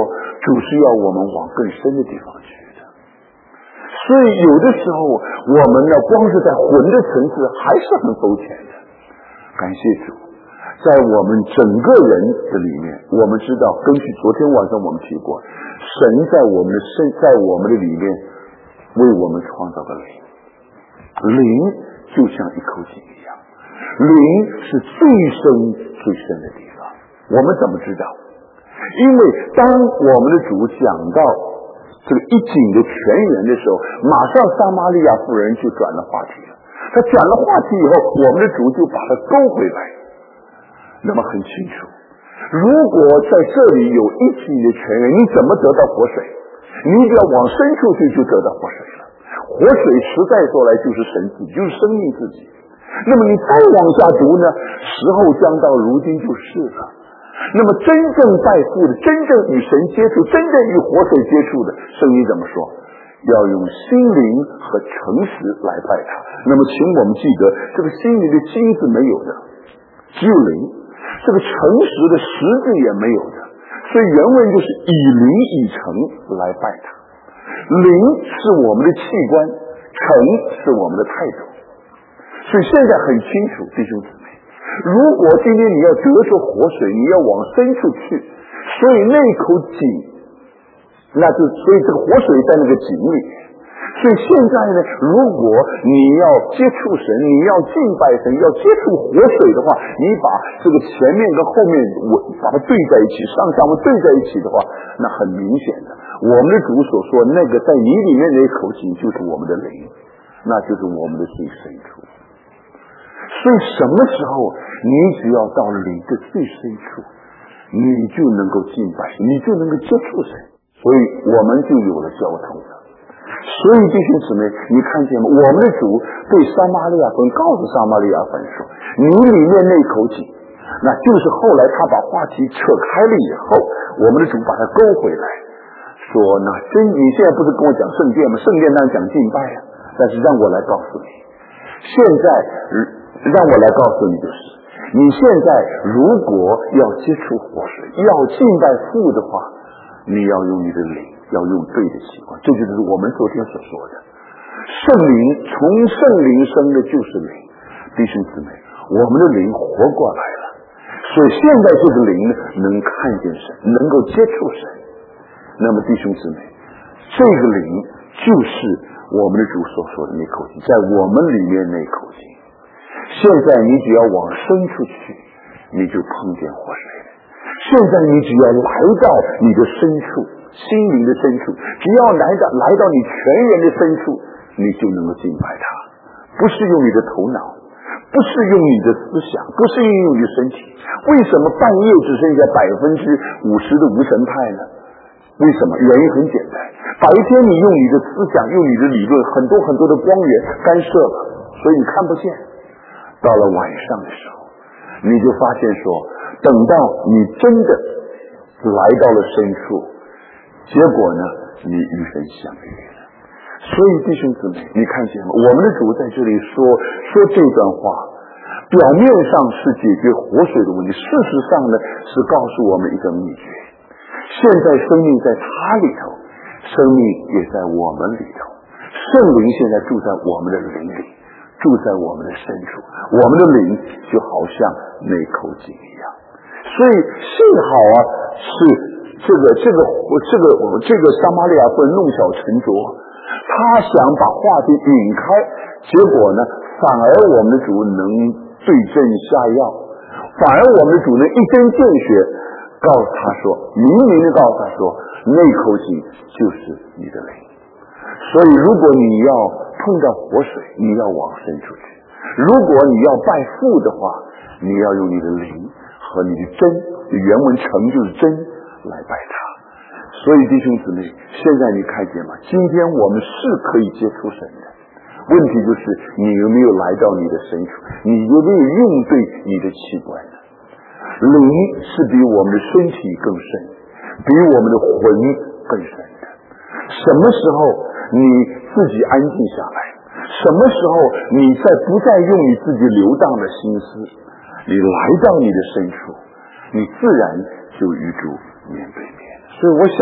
A: 主是要我们往更深的地方去的。所以有的时候我们呢，光是在魂的层次还是很肤浅的。感谢主，在我们整个人的里面，我们知道，根据昨天晚上我们提过，神在我们的身，在我们的里面为我们创造的灵，灵就像一口井一样，灵是最深最深的地方。我们怎么知道？因为当我们的主讲到这个一井的泉源的时候，马上撒玛利亚妇人就转了话题了。他转了话题以后，我们的主就把他勾回来。那么很清楚，如果在这里有一井的泉源，你怎么得到活水？你只要往深处去就得到活水了。活水实在说来就是神自己，就是生命自己。那么你再往下读呢，时候将到，如今就是了。那么真正拜父的，真正与神接触，真正与活水接触的，圣经怎么说？要用心灵和诚实来拜他。那么请我们记得，这个心灵的心字没有的，只有灵；这个诚实的实字也没有的。所以原文就是以灵以诚来拜他。灵是我们的器官，诚是我们的态度。所以现在很清楚，弟兄姊妹，如果今天你要得着活水，你要往深处去，所以那口井，那就所以这个活水在那个井里面。所以现在呢，如果你要接触神，你要敬拜神，要接触活水的话，你把这个前面跟后面我把它对在一起，上下文对在一起的话，那很明显的，我们的主所说那个在你里面那一口井就是我们的灵，那就是我们的最深处。所以什么时候你只要到灵的最深处，你就能够敬拜，你就能够接触神，所以我们就有了交通了。所以弟兄姊妹，你看见吗？我们的主对撒玛利亚妇人告诉撒玛利亚妇人说，你里面那口井，那就是后来他把话题扯开了以后，我们的主把他勾回来，说那真你现在不是跟我讲圣殿吗？圣殿当然讲敬拜啊，但是让我来告诉你，现在让我来告诉你，就是你现在如果要接触活水，要敬拜父的话，你要用你的灵，要用对的习惯。这就是我们昨天所说的，圣灵，从圣灵生的就是灵。弟兄姊妹，我们的灵活过来了，所以现在这个灵呢，能看见神，能够接触神。那么弟兄姊妹，这个灵就是我们的主所说的那口井，在我们里面那口井。现在你只要往深处去，你就碰见活水了。现在你只要来到你的深处，心灵的深处，只要来到来到你全人的深处，你就能够敬拜他。不是用你的头脑，不是用你的思想，不是用你的身体。为什么半夜只剩下百分之五十的无神派呢？为什么？原因很简单，白天你用你的思想，用你的理论，很多很多的光源干涉了，所以你看不见。到了晚上的时候，你就发现说，等到你真的来到了深处，结果呢，你与神相遇了。所以弟兄姊妹，你看见吗？我们的主在这里说说这段话，表面上是解决活水的问题，事实上呢，是告诉我们一个秘诀。现在生命在他里头，生命也在我们里头，圣灵现在住在我们的灵里，住在我们的深处，我们的灵就好像那口井一样。所以幸好啊，是这个这个这个这个撒玛利亚妇人弄巧成拙，他想把话题引开，结果呢，反而我们的主能对症下药，反而我们的主能一针见血告诉他说，明明的告诉他说，那口井就是你的灵。所以如果你要碰到活水，你要往深处去；如果你要拜父的话，你要用你的灵和你的真，原文成就是真来拜他。所以弟兄姊妹，现在你看见吗？今天我们是可以接触神的，问题就是你有没有来到你的深处，你有没有用对你的器官呢？灵是比我们的身体更深，比我们的魂更深的。什么时候你自己安静下来，什么时候你再不再用你自己流荡的心思，你来到你的深处，你自然就与主面对面。所以我想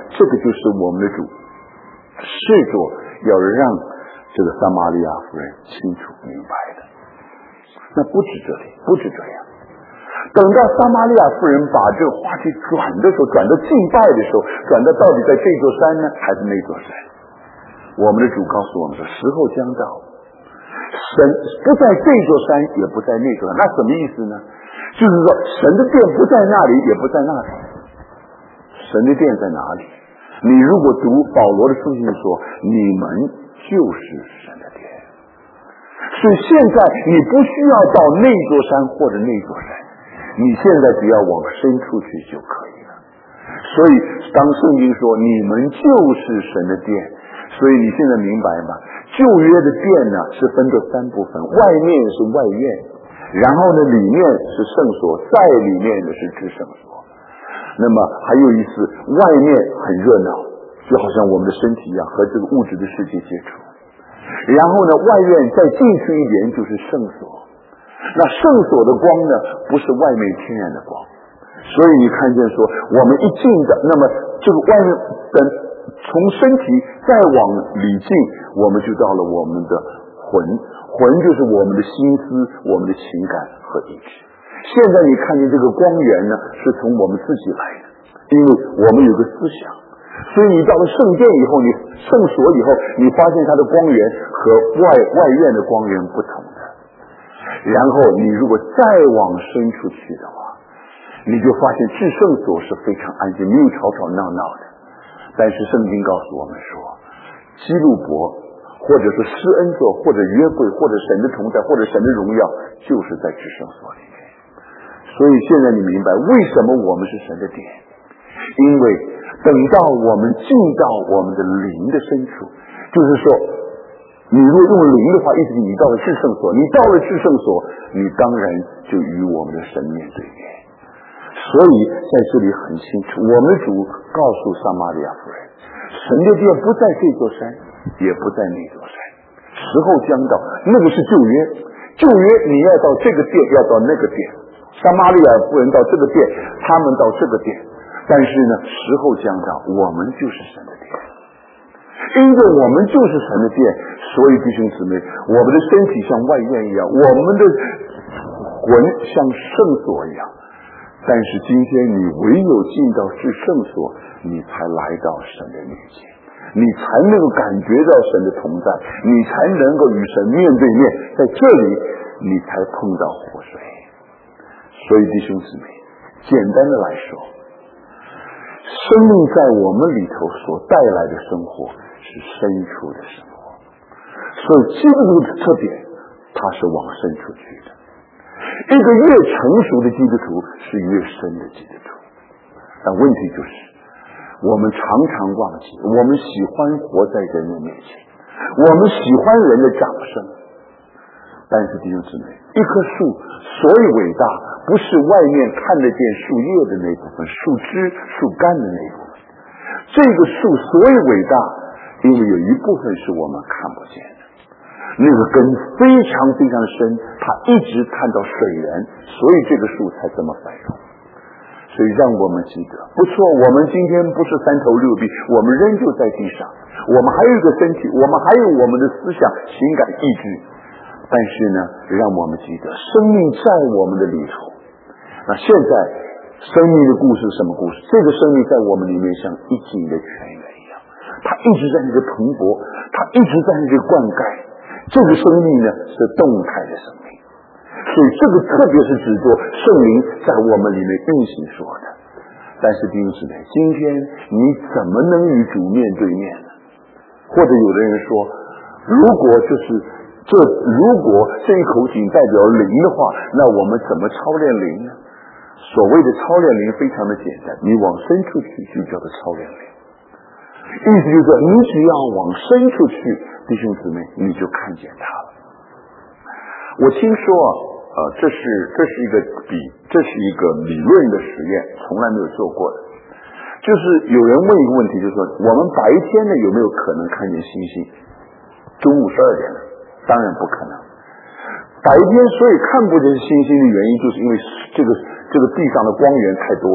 A: 这个就是我们的主试着要让这个撒玛利亚妇人清楚明白的。那不止这里，不止这样。等到撒玛利亚妇人把这个话题转的时候，转到敬拜的时候，转到到底在这座山呢，还是那座山？我们的主告诉我们说，时候将到，神不在这座山，也不在那座山。那什么意思呢？就是说，神的殿不在那里，也不在那里。神的殿在哪里？你如果读保罗的书信说，你们就是神的殿。所以现在你不需要到那座山或者那座山，你现在只要往深处去就可以了。所以当圣经说你们就是神的殿，所以你现在明白吗？旧约的殿呢是分作三部分，外面是外院，然后呢里面是圣所，在里面的是至圣所。那么还有一次，外面很热闹，就好像我们的身体一样，和这个物质的世界接触。然后呢，外院再进去一点就是圣所。那圣所的光呢，不是外面天然的光，所以你看见说，我们一进的，那么这个外面等从身体再往里进，我们就到了我们的魂，魂就是我们的心思、我们的情感和意志。现在你看见这个光源呢，是从我们自己来的，因为我们有个思想，所以你到了圣殿以后，你圣所以后，你发现它的光源和外外院的光源不同的。然后你如果再往深处去的话，你就发现至圣所是非常安静，没有吵吵闹闹的。但是圣经告诉我们说，基路伯或者是施恩座，或者约柜，或者神的同在，或者神的荣耀，就是在至圣所里面。所以现在你明白为什么我们是神的殿，因为等到我们进到我们的灵的深处，就是说你如果用灵的话，意思你到了至圣所，你到了至圣所，你当然就与我们的神面对面。所以在这里很清楚，我们的主告诉撒玛利亚妇人，神的殿不在这座山，也不在那座山，时候将到，那个是旧约，旧约你要到这个殿，要到那个殿，撒玛利亚妇人到这个殿，他们到这个殿，但是呢，时候将到，我们就是神的殿。因为我们就是神的殿，所以弟兄姊妹，我们的身体像外院一样，我们的魂像圣所一样。但是今天你唯有进到至圣所，你才来到神的面前，你才能够感觉到神的同在，你才能够与神面对面，在这里你才碰到活水。所以弟兄姊妹，简单的来说，生命在我们里头所带来的生活是深处的生活，所以基督徒的特点，它是往深处去的。一个越成熟的基督徒是越深的基督徒。但问题就是，我们常常忘记，我们喜欢活在人的面前，我们喜欢人的掌声。但是弟兄姊妹，一棵树所以伟大，不是外面看得见树叶的那部分，树枝、树干的那部分。这个树所以伟大，因为有一部分是我们看不见的，那个根非常非常深，它一直看到水源，所以这个树才这么繁荣。所以让我们记得，不错，我们今天不是三头六臂，我们仍旧在地上，我们还有一个身体，我们还有我们的思想、情感、意志。但是呢，让我们记得，生命在我们的里头。那现在生命的故事是什么故事？这个生命在我们里面像一井的泉源一样，它一直在那个蓬勃，它一直在那个灌溉。这个生命呢是动态的生命，所以这个特别是指着圣灵在我们里面运行说的。但是弟兄姊妹，今天你怎么能与主面对面呢？或者有的人说，如果就是这如果这一口井代表灵的话，那我们怎么操练灵呢？所谓的操练灵非常的简单，你往深处去就叫做操练灵。意思就是说，你只要往深处去，弟兄姊妹，你就看见它了。我听说啊，呃，这是这是一个比这是一个理论的实验，从来没有做过的。就是有人问一个问题，就是说，我们白天呢有没有可能看见星星？中午十二点了，当然不可能。白天所以看不见星星的原因，就是因为这个这个地上的光源太多了。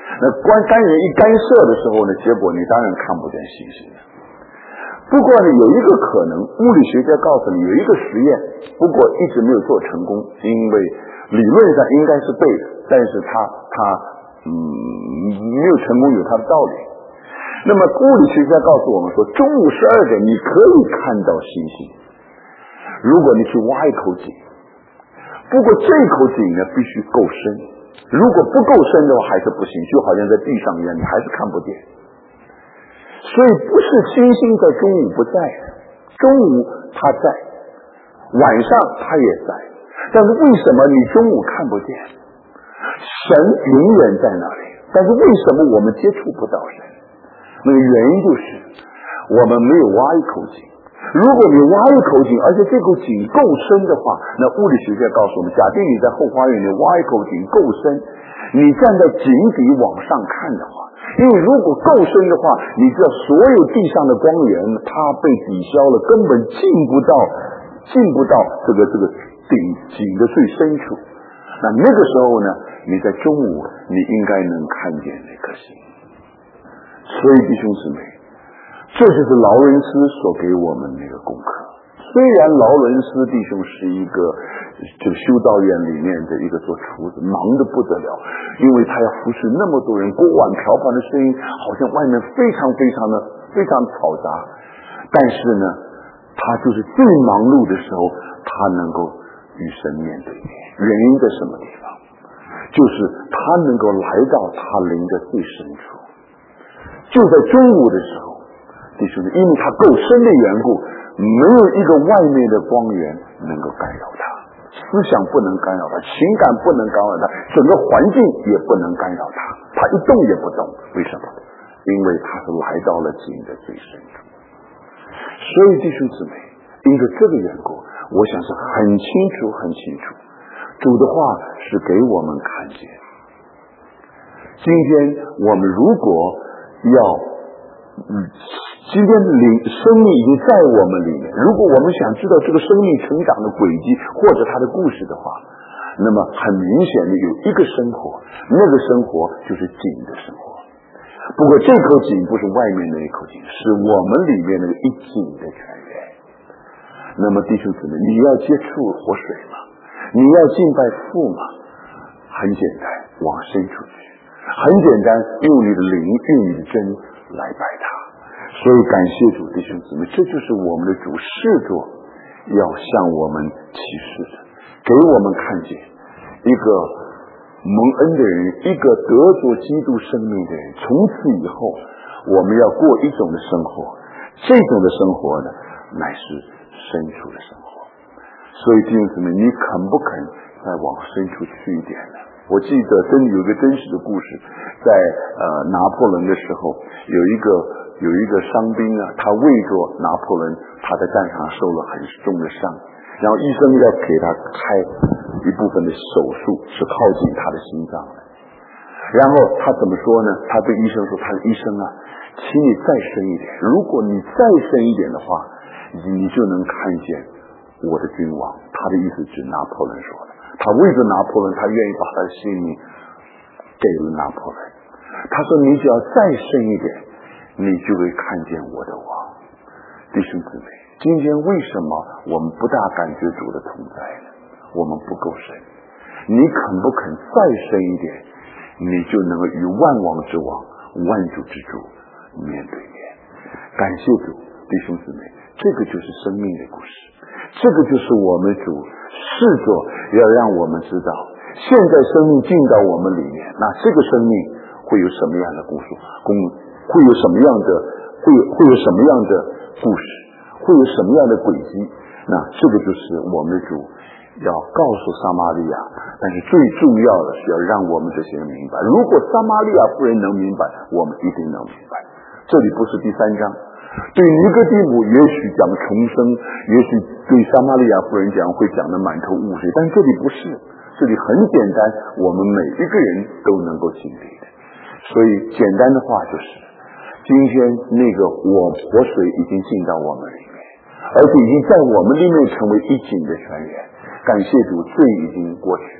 A: 那官干人一干涉的时候呢，结果你当然看不见星星了。不过呢，有一个可能，物理学家告诉你有一个实验，不过一直没有做成功，因为理论上应该是对的，但是他他嗯没有成功，有他的道理。那么物理学家告诉我们说，中午十二点你可以看到星星，如果你去挖一口井，不过这口井呢必须够深，如果不够深的话还是不行，就好像在地上一样，你还是看不见。所以不是星星在中午不在，中午它在，晚上它也在，但是为什么你中午看不见？神永远在那里，但是为什么我们接触不到神？那个原因就是我们没有挖一口井。如果你挖一口井，而且这口井够深的话，那物理学家告诉我们，假定你在后花园里挖一口井够深，你站在井底往上看的话，因为如果够深的话，你知道所有地上的光源它被抵消了，根本进不到进不到这个这个顶井的最深处。那那个时候呢，你在中午你应该能看见那颗星。所以弟兄姊妹，这就是劳伦斯所给我们那个功课。虽然劳伦斯弟兄是一个这个修道院里面的一个做厨子，忙得不得了，因为他要服侍那么多人，锅碗瓢盆的声音好像外面非常非常的非常嘈杂，但是呢，他就是最忙碌的时候，他能够与神面对面。原因在什么地方？就是他能够来到他灵的最深处。就在中午的时候，弟兄们，因为它够深的缘故，没有一个外面的光源能够干扰它，思想不能干扰它，情感不能干扰它，整个环境也不能干扰它，它一动也不动。为什么？因为它是来到了井的最深处。所以弟兄姊妹，因着这个缘故，我想是很清楚很清楚，主的话是给我们看见。今天我们如果要嗯，今天灵生命已经在我们里面，如果我们想知道这个生命成长的轨迹或者它的故事的话，那么很明显的有一个生活，那个生活就是井的生活。不过这口井不是外面的一口井，是我们里面那个一井的泉源。那么弟兄姊妹，你要接触活水吗？你要敬拜父吗？很简单，往深处去，很简单，用你的灵，用你的真来拜他。所以感谢主，弟兄姊妹，这就是我们的主事作要向我们启示的，给我们看见一个蒙恩的人，一个得着基督生命的人，从此以后我们要过一种的生活，这种的生活呢，乃是深处的生活。所以弟兄姊妹，你肯不肯再往深处去一点呢？我记得真的有一个真实的故事，在呃拿破仑的时候，有一个有一个伤兵啊，他为着拿破仑，他在战场受了很重的伤，然后医生要给他开一部分的手术，是靠近他的心脏的。然后他怎么说呢？他对医生说：“他的医生啊，请你再深一点，如果你再深一点的话，你就能看见我的君王。”他的意思是拿破仑说的。他为着拿破仑，他愿意把他的性命给了拿破仑。他说：“你只要再深一点，你就会看见我的王。”弟兄姊妹，今天为什么我们不大感觉主的同在呢？我们不够深。你肯不肯再深一点，你就能够与万王之王、万主之主面对面。感谢主，弟兄姊妹，这个就是生命的故事，这个就是我们主事作要让我们知道，现在生命进到我们里面，那这个生命会有什么样的故事，会有什么样的会会有什么样的故事，会有什么样的轨迹。那这个就是我们的主要告诉撒玛利亚，但是最重要的是要让我们这些人明白，如果撒玛利亚夫人能明白，我们一定能明白。这里不是第三章，对尼哥底母也许讲重生，也许对撒玛利亚夫人讲会讲得满头雾水，但这里不是，这里很简单，我们每一个人都能够经历的。所以简单的话就是，今天那个我活水已经进到我们里面，而且已经在我们里面成为一井的泉源。感谢主，罪已经过去了，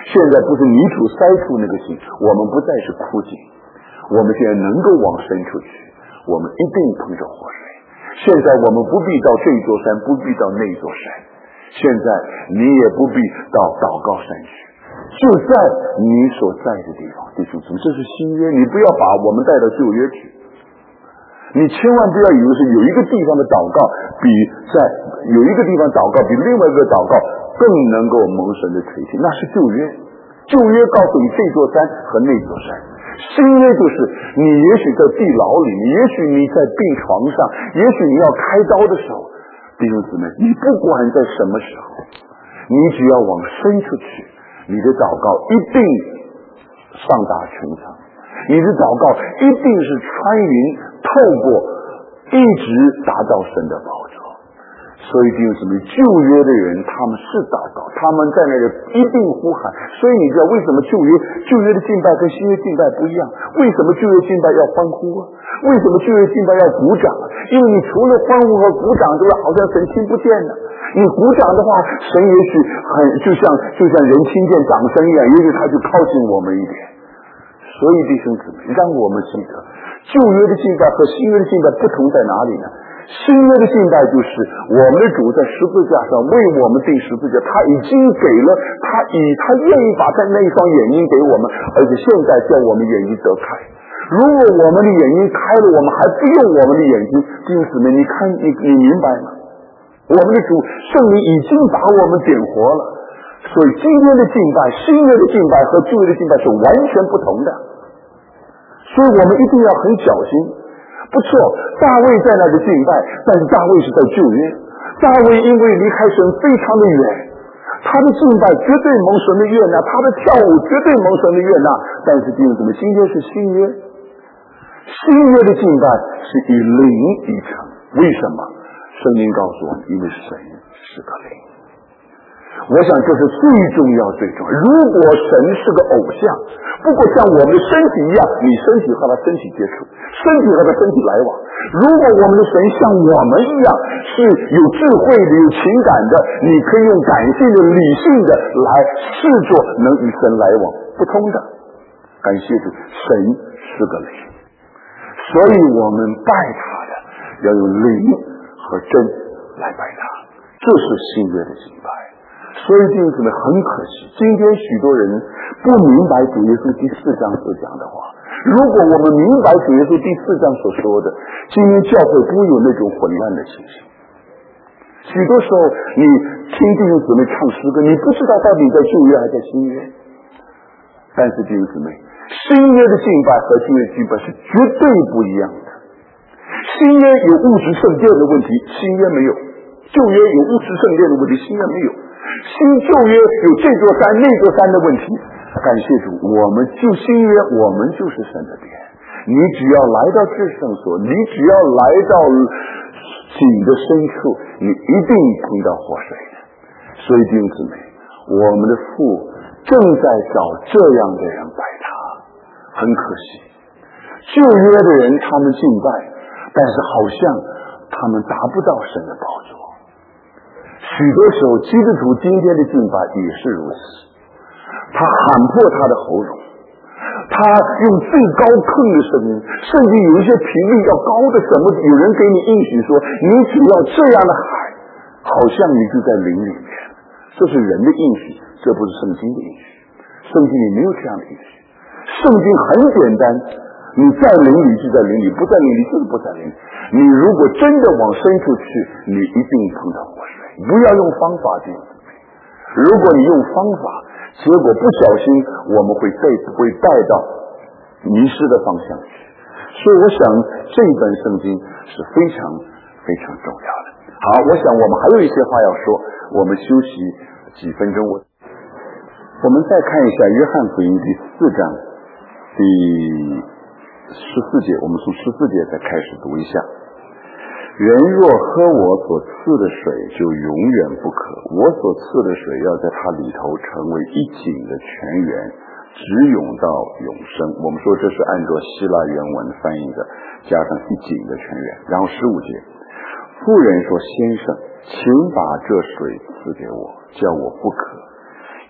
A: 现在不是泥土塞出那个井，我们不再是枯井，我们现在能够往深处去，我们一定碰着活水。现在我们不必到这座山，不必到那座山，现在你也不必到祷告山去，就在你所在的地方。弟兄姊妹，这是新约，你不要把我们带到旧约去。你千万不要以为是有一个地方的祷告比在有一个地方祷告比另外一个祷告更能够蒙神的垂听，那是旧约。旧约告诉你这座山和那座山，新约就是你也许在地牢里，你也许你在病床上，也许你要开刀的时候，弟兄姊妹，你不管在什么时候，你只要往深处去，你的祷告一定上达穹苍，你的祷告一定是穿云透过，一直达到神的宝座。所以弟兄姊妹，旧约的人他们是祷告，他们在那里一定呼喊。所以你知道为什么旧约旧约的敬拜跟新约敬拜不一样？为什么旧约敬拜要欢呼啊？为什么旧约敬拜要鼓掌啊？因为你除了欢呼和鼓掌之外，好像神听不见的。你鼓掌的话，神也许很就像就像人听见掌声一样，也许他就靠近我们一点。所以弟兄姊妹，让我们记得旧约的敬拜和新约的敬拜不同在哪里呢？新约的敬拜就是我们的主在十字架上为我们钉十字架，他已经给了他以他愿意把他那一双眼睛给我们，而且现在叫我们眼睛得开。如果我们的眼睛开了，我们还不用我们的眼睛，弟兄姊妹，你看你你明白吗？我们的主圣灵已经把我们点活了。所以今天的敬拜，新约的敬拜和旧约的敬拜是完全不同的，所以我们一定要很小心。不错，大卫在那里敬拜，但是大卫是在旧约。大卫因为离开神非常的远，他的敬拜绝对蒙神的悦纳，他的跳舞绝对蒙神的悦纳。但是弟兄姊妹，今天是新约，新约的敬拜是以灵以成。为什么？圣经告诉我们，因为神是个灵。我想这是最重要最重要。如果神是个偶像，不过像我们的身体一样，你身体和他身体接触，身体和他身体来往。如果我们的神像我们一样是有智慧的有情感的，你可以用感性的理性的来视作能与神来往，不通的。感谢主，神是个灵，所以我们拜他的要用灵和真来拜他，这是新约的敬拜。所以弟兄姊妹，很可惜，今天许多人不明白主耶稣第四章所讲的话。如果我们明白主耶稣第四章所说的，今天教会不会有那种混乱的情形。许多时候你听弟兄姊妹唱诗歌，你不知道到底在旧约还在新约。但是弟兄姊妹，新约的敬拜和旧约的敬拜是绝对不一样的。新约有物质圣殿的问题，新约没有；旧约有物质圣殿的问题，新约没有。新旧约有这座山那座山的问题，感谢主，我们就新约，我们就是神的殿。你只要来到至圣所，你只要来到井的深处，你一定碰到活水的。所以弟兄姊妹，我们的父正在找这样的人拜他。很可惜，旧约的人他们敬拜，但是好像他们达不到神的宝座。许多时候基督徒今天的敬拜也是如此，他喊破他的喉咙，他用最高亢的声音，甚至有一些频率要高的什么，有人给你应许说你只要这样的喊，好像你就在灵里面。这是人的应许，这不是圣经的应许，圣经里没有这样的应许。圣经很简单，你在灵里就在灵里，不在灵里就是不在灵里。你如果真的往深处去，你一定碰到活水。不要用方法弟兄姊妹，如果你用方法，结果不小心我们会被会带到迷失的方向去。所以我想这本圣经是非常非常重要的。好，我想我们还有一些话要说，我们休息几分钟。我我们再看一下约翰福音第四章第十四节，我们从十四节再开始读一下。人若喝我所赐的水，就永远不渴。我所赐的水要在它里头成为一井的泉源，直涌到永生。我们说这是按照希腊原文翻译的，加上一井的泉源。然后十五节，妇人说：先生，请把这水赐给我，叫我不渴，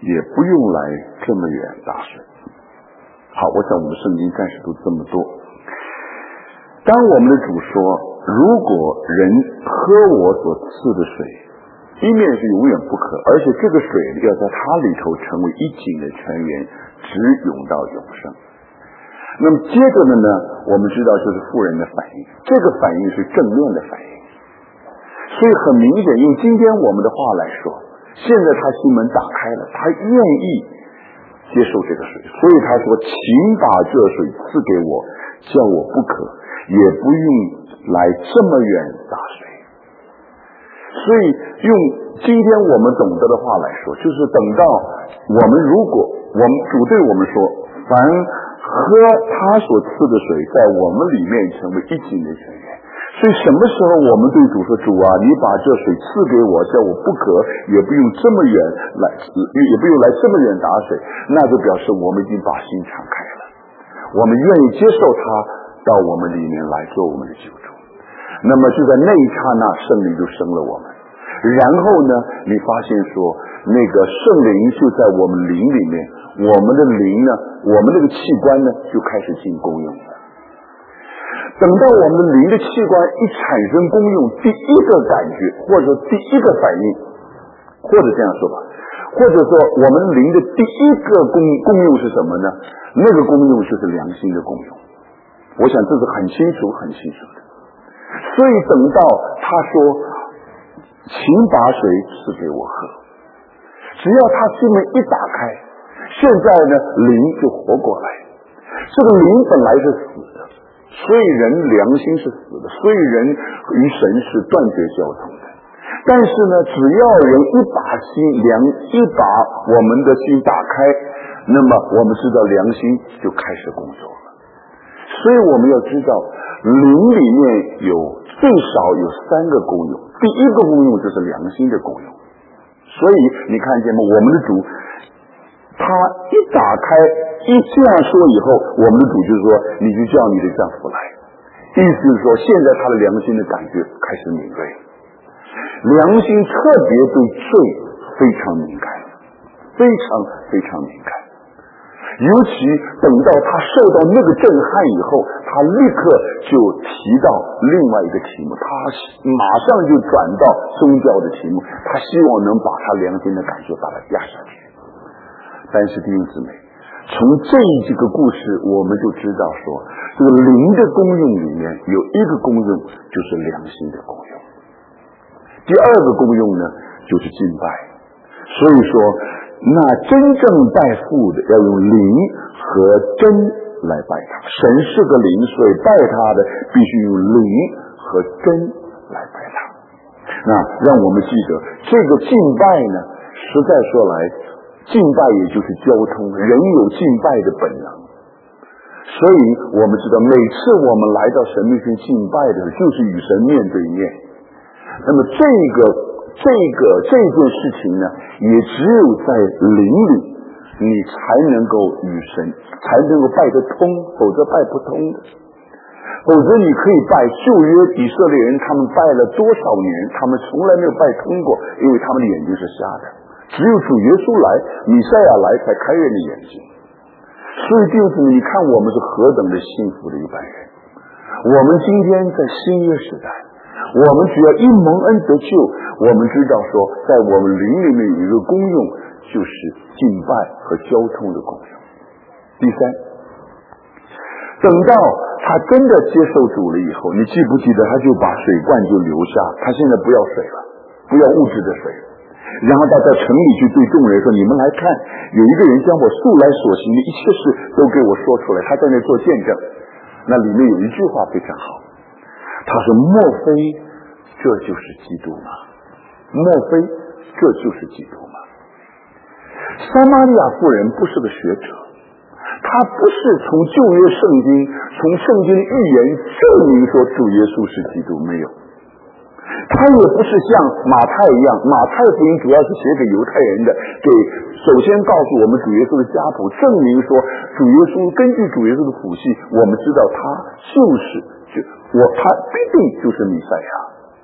A: 也不用来这么远打水。好，我想我们圣经暂时读这么多。当我们的主说，如果人喝我所赐的水，一面是永远不渴，而且这个水要在它里头成为一井的泉源，直涌到永生。那么接着的呢，我们知道就是妇人的反应，这个反应是正面的反应。所以很明显，用今天我们的话来说，现在他心门打开了，他愿意接受这个水，所以他说，请把这水赐给我，叫我不渴，也不用来这么远打水。所以用今天我们懂得的话来说，就是等到我们如果我们主对我们说，凡喝他所赐的水在我们里面成为一井的泉源，所以什么时候我们对主说，主啊，你把这水赐给我，叫我不渴，也不用这么远来，也不用来这么远打水，那就表示我们已经把心敞开了，我们愿意接受他到我们里面来做我们的救主。那么就在那一刹那，圣灵就生了我们。然后呢，你发现说，那个圣灵就在我们灵里面，我们的灵呢，我们这个器官呢，就开始进功用了。等到我们的灵的器官一产生功用，第一个感觉或者第一个反应，或者这样说吧，或者说我们灵的第一个功功用是什么呢？那个功用就是良心的功用。我想这是很清楚很清楚的。所以等到他说，请把水赐给我喝，只要他心门一打开，现在呢灵就活过来。这个灵本来是死的，所以人良心是死的，所以人与神是断绝交通的。但是呢，只要人一把心良一把我们的心打开，那么我们知道良心就开始工作了。所以我们要知道，灵里面有最少有三个功用，第一个功用就是良心的功用。所以你看见吗？我们的主他一打开一这样说以后，我们的主就说，你就叫你的丈夫来，意思是说现在他的良心的感觉开始敏锐，良心特别对罪非常敏感，非常非常敏感。尤其等到他受到那个震撼以后，他立刻就提到另外一个题目，他马上就转到宗教的题目，他希望能把他良心的感觉把它压下去。但是弟兄姊妹，从这几个故事我们就知道说，这个灵的功用里面有一个功用就是良心的功用，第二个功用呢就是敬拜。所以说那真正拜父的要用灵和真来拜他，神是个灵，所以拜他的必须用灵和真来拜他。那让我们记得这个敬拜呢，实在说来，敬拜也就是交通，人有敬拜的本能。所以我们知道每次我们来到神面前敬拜的，就是与神面对面。那么这个这个这件事情呢，也只有在灵里你才能够与神才能够拜得通，否则拜不通的。否则你可以拜旧约以色列人，他们拜了多少年，他们从来没有拜通过，因为他们的眼睛是瞎的，只有主耶稣来，弥赛亚来才开人的眼睛。所以弟兄姊妹，你看我们是何等的幸福的一般人。我们今天在新约时代，我们只要一蒙恩得救，我们知道说在我们灵里面有一个功用，就是敬拜和交通的功用。第三，等到他真的接受主了以后，你记不记得他就把水罐就留下，他现在不要水了，不要物质的水，然后他在城里去对众人说，你们来看，有一个人将我素来所行的一切事都给我说出来，他在那做见证。那里面有一句话非常好，他说，莫非这就是基督吗？莫非这就是基督吗？撒玛利亚妇人不是个学者，她不是从旧约圣经从圣经的预言证明说主耶稣是基督，没有。他也不是像马太一样，马太福音主要是写给犹太人的，给首先告诉我们主耶稣的家谱，证明说主耶稣根据主耶稣的谱系，我们知道他就是就我他必定就是弥赛亚。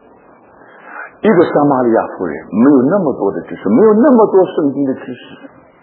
A: 一个撒玛利亚妇人没有那么多的知识，没有那么多圣经的知识，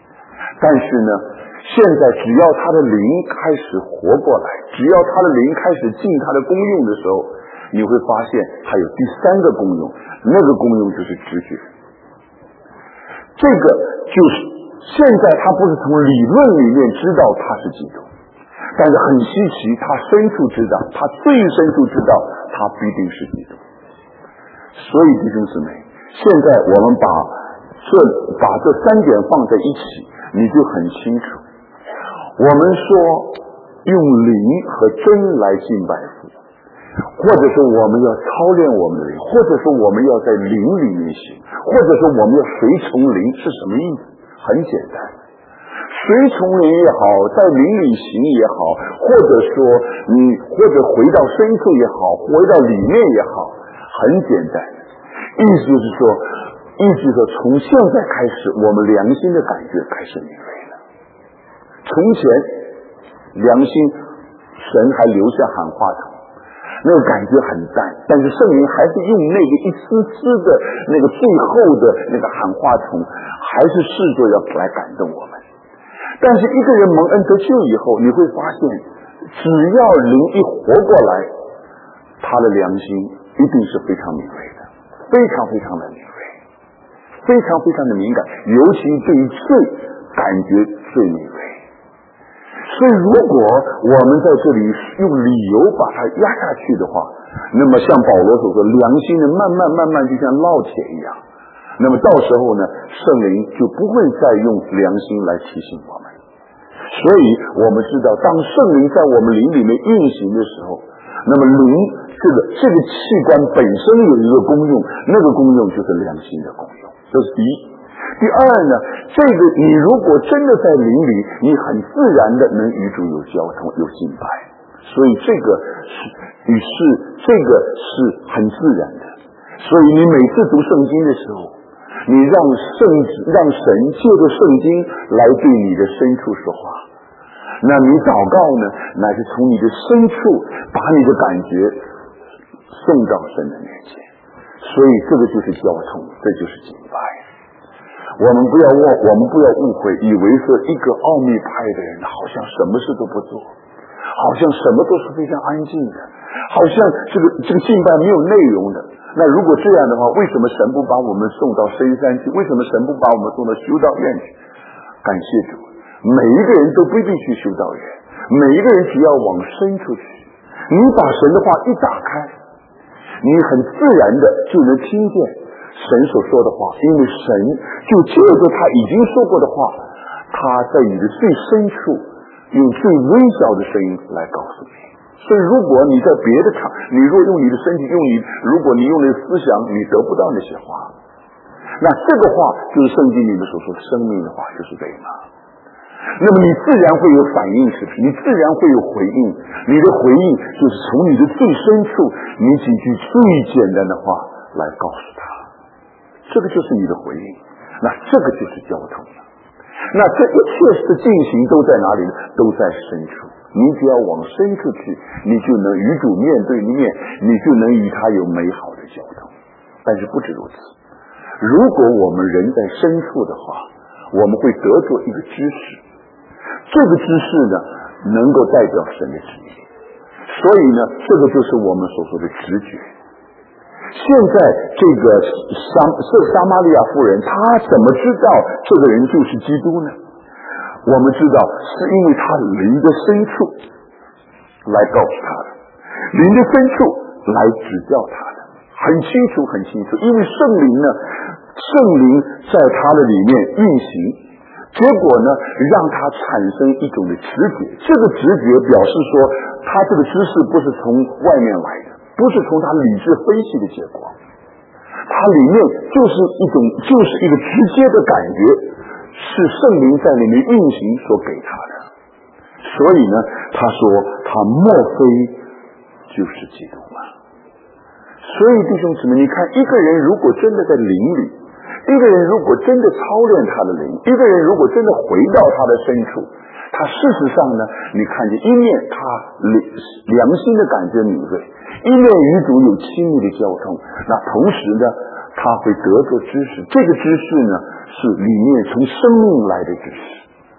A: 但是呢，现在只要他的灵开始活过来，只要他的灵开始尽他的功用的时候，你会发现还有第三个功用，那个功用就是直觉。这个就是现在他不是从理论里面知道他是基督，但是很稀奇，他深处知道，他最深处知道他必定是基督。所以弟兄姊妹，现在我们把这把这三点放在一起，你就很清楚。我们说用灵和真来敬拜父，或者说我们要操练我们的灵，或者说我们要在灵里面行，或者说我们要随从灵，是什么意思？很简单，随从灵也好，在灵里行也好，或者说你或者回到深处也好，回到里面也好，很简单。意思就是说，意思说从现在开始，我们良心的感觉开始敏锐了。从前良心神还留下喊话筒，那个感觉很淡，但是圣灵还是用那个一丝丝的那个最后的那个喊话筒，还是试着要来感动我们。但是一个人蒙恩得救以后，你会发现只要灵一活过来，他的良心一定是非常敏锐的，非常非常的敏锐，非常非常的敏感，尤其对于罪感觉最敏锐。所以如果我们在这里用理由把它压下去的话，那么像保罗所说，良心呢慢慢慢慢就像烙铁一样，那么到时候呢，圣灵就不会再用良心来提醒我们。所以我们知道，当圣灵在我们灵里面运行的时候，那么灵这个这个器官本身有一个功用，那个功用就是良心的功用，这是第一。第二呢，这个你如果真的在灵里，你很自然的能与主有交通有敬拜，所以这个是于是这个是很自然的。所以你每次读圣经的时候，你让圣让神借着圣经来对你的深处说话，那你祷告呢，乃是从你的深处把你的感觉送到神的面前。所以这个就是交通，这就是敬拜。我们不要误，我们不要误会，以为说一个奥秘派的人好像什么事都不做，好像什么都是非常安静的，好像这个这个敬拜没有内容的。那如果这样的话，为什么神不把我们送到深山去？为什么神不把我们送到修道院去？感谢主，每一个人都不一定去修道院，每一个人只要往深处去，你把神的话一打开，你很自然的就能听见神所说的话，因为神就借着他已经说过的话，他在你的最深处用最微小的声音来告诉你。所以如果你在别的场，你若用你的身体，用你如果你用你的思想，你得不到那些话，那这个话就是圣经里面所说的生命的话，就是对吗？那么你自然会有反应，是不是？你自然会有回应，你的回应就是从你的最深处，你几句最简单的话来告诉他，这个就是你的回应，那这个就是交通了。那这一切的进行都在哪里呢？都在深处。你只要往深处去，你就能与主面对面，你就能与他有美好的交通。但是不止如此，如果我们人在深处的话，我们会得着一个知识，这个知识呢能够代表神的旨意，所以呢这个就是我们所说的直觉。现在这个撒撒玛利亚妇人，她怎么知道这个人就是基督呢？我们知道是因为他灵的深处来告诉他的，灵的深处来指教他的，很清楚很清楚。因为圣灵呢，圣灵在他的里面运行，结果呢让他产生一种的直觉，这个直觉表示说他这个知识不是从外面来的，不是从他理智分析的结果，它里面就是一种就是一个直接的感觉，是圣灵在里面运行所给他的。所以呢他说他莫非就是基督吗？所以弟兄姊妹，你看一个人如果真的在灵里，一个人如果真的操练他的灵，一个人如果真的回到他的深处，他事实上呢，你看见一面他良心的感觉敏锐，一面与主有亲密的交通，那同时呢他会得着知识，这个知识呢是里面从生命来的知识，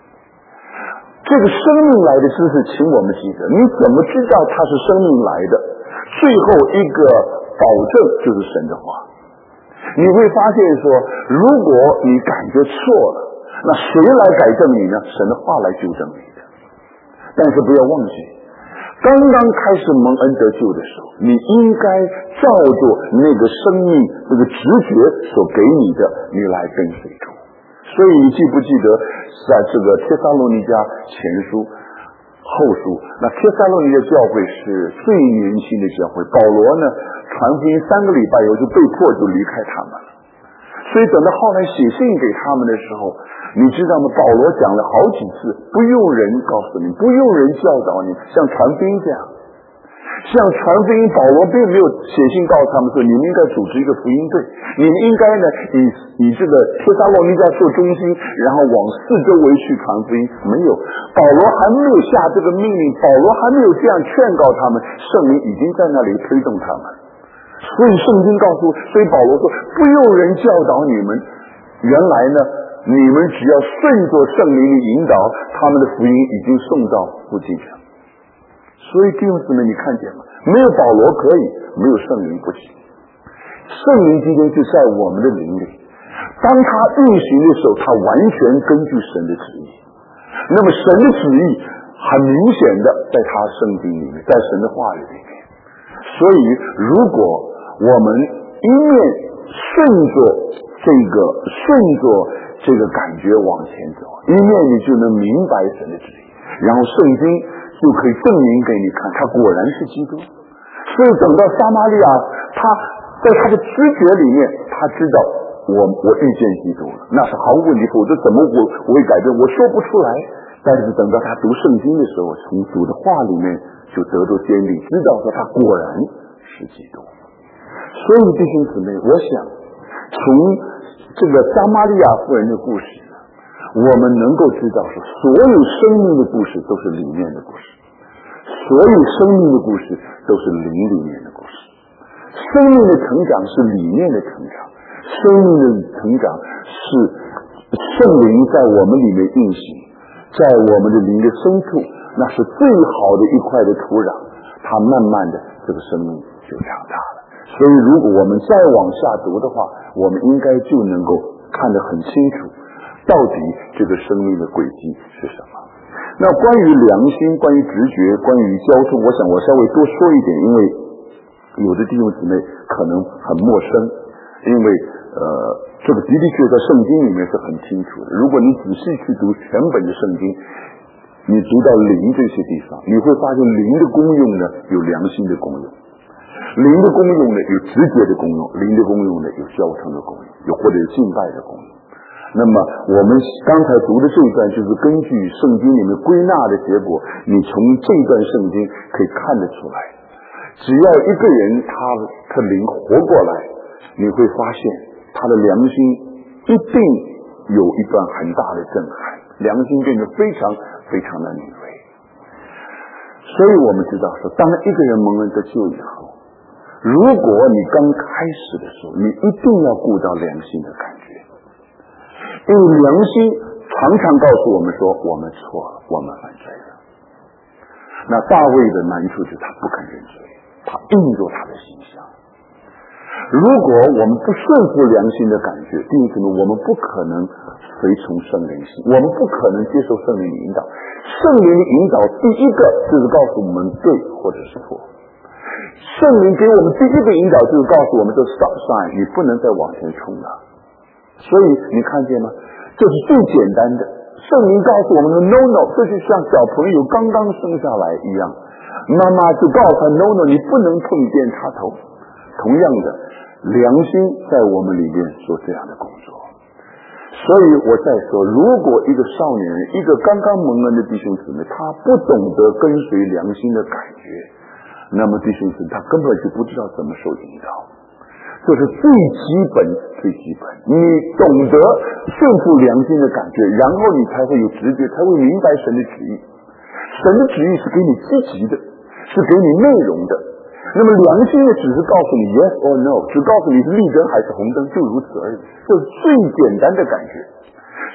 A: 这个生命来的知识，请我们记得，你怎么知道它是生命来的？最后一个保证就是神的话。你会发现说，如果你感觉错了，那谁来改正你呢？神的话来纠正你的。但是不要忘记，刚刚开始蒙恩得救的时候，你应该照着那个生命那个直觉所给你的，你来跟随主。所以你记不记得在这个帖撒罗尼迦前书后书，那帖撒罗尼迦教会是最年轻的教会，保罗呢传福音三个礼拜以后就被迫就离开他们了。所以等到后来写信给他们的时候，你知道吗？保罗讲了好几次，不用人告诉你，不用人教导你，像传福音这样，像传福音，保罗并没有写信告诉他们说，你们应该组织一个福音队，你们应该呢以以这个帖撒罗尼迦做中心，然后往四周围去传福音。没有，保罗还没有下这个命令，保罗还没有这样劝告他们，圣灵已经在那里推动他们。所以圣经告诉，所以保罗说，不用人教导你们，原来呢你们只要顺着圣灵的引导，他们的福音已经送到附近去了。所以弟兄姊妹，你看见吗？没有保罗可以，没有圣灵不行。圣灵今天就在我们的灵里，当他运行的时候，他完全根据神的旨意。那么神的旨意很明显的在他圣经里面，在神的话语里面。所以如果我们一面顺着这个顺着这个感觉往前走，一面你就能明白神的旨意，然后圣经就可以证明给你看，他果然是基督。所以等到撒玛利亚，他在他的知觉里面，他知道我我遇见基督了，那是毫无问题，否则怎么我我会改变？我说不出来。但是等到他读圣经的时候，从主的话里面就得到坚定，知道说他果然是基督。所以弟兄姊妹，我想从这个撒玛利亚妇人的故事，我们能够知道说，所有生命的故事都是里面的故事，所有生命的故事都是灵里面的故事。生命的成长是里面的成长，生命的成长是圣灵在我们里面运行，在我们的灵的深处，那是最好的一块的土壤，它慢慢的这个生命就长大了。所以如果我们再往下读的话，我们应该就能够看得很清楚，到底这个生命的轨迹是什么。那关于良心，关于直觉，关于交通，我想我稍微多说一点，因为有的弟兄姊妹可能很陌生，因为呃，这个的的确在圣经里面是很清楚的。如果你仔细去读全本的圣经，你读到灵这些地方，你会发现灵的功用呢有良心的功用，灵的功用呢有直觉的功用，灵的功用呢有交通的功用，有或者有敬拜的功用。那么我们刚才读的这一段就是根据圣经里面归纳的结果，你从这段圣经可以看得出来，只要一个人他他灵活过来，你会发现他的良心一定有一段很大的震撼，良心变得非常非常的敏锐。所以我们知道说，当一个人蒙恩得救以后，如果你刚开始的时候，你一定要顾到良心的感觉，因为良心常常告诉我们说我们错了，我们犯罪了。那大卫的难处就是他不肯认罪，他硬着他的形象。如果我们不顺服良心的感觉，弟兄姊妹，我们不可能随从圣灵心，我们不可能接受圣灵的引导。圣灵的引导第一个就是告诉我们对或者是错，圣灵给我们第一个引导就是告诉我们说 stop sign， 你不能再往前冲了。所以你看见吗？这是最简单的，圣灵告诉我们的 no no， 这就像小朋友刚刚生下来一样，妈妈就告诉他 no no， 你不能碰电插头。同样的，良心在我们里面做这样的工作。所以我再说，如果一个少年人，一个刚刚蒙恩的弟兄姊妹，他不懂得跟随良心的感觉，那么弟兄姊妹他根本就不知道怎么受引导。这是最基本最基本，你懂得顺服良心的感觉，然后你才会有直觉，才会明白神的旨意。神的旨意是给你积极的，是给你内容的。那么良心呢，只是告诉你 yes or no， 只告诉你是绿灯还是红灯，就如此而已。这是最简单的感觉。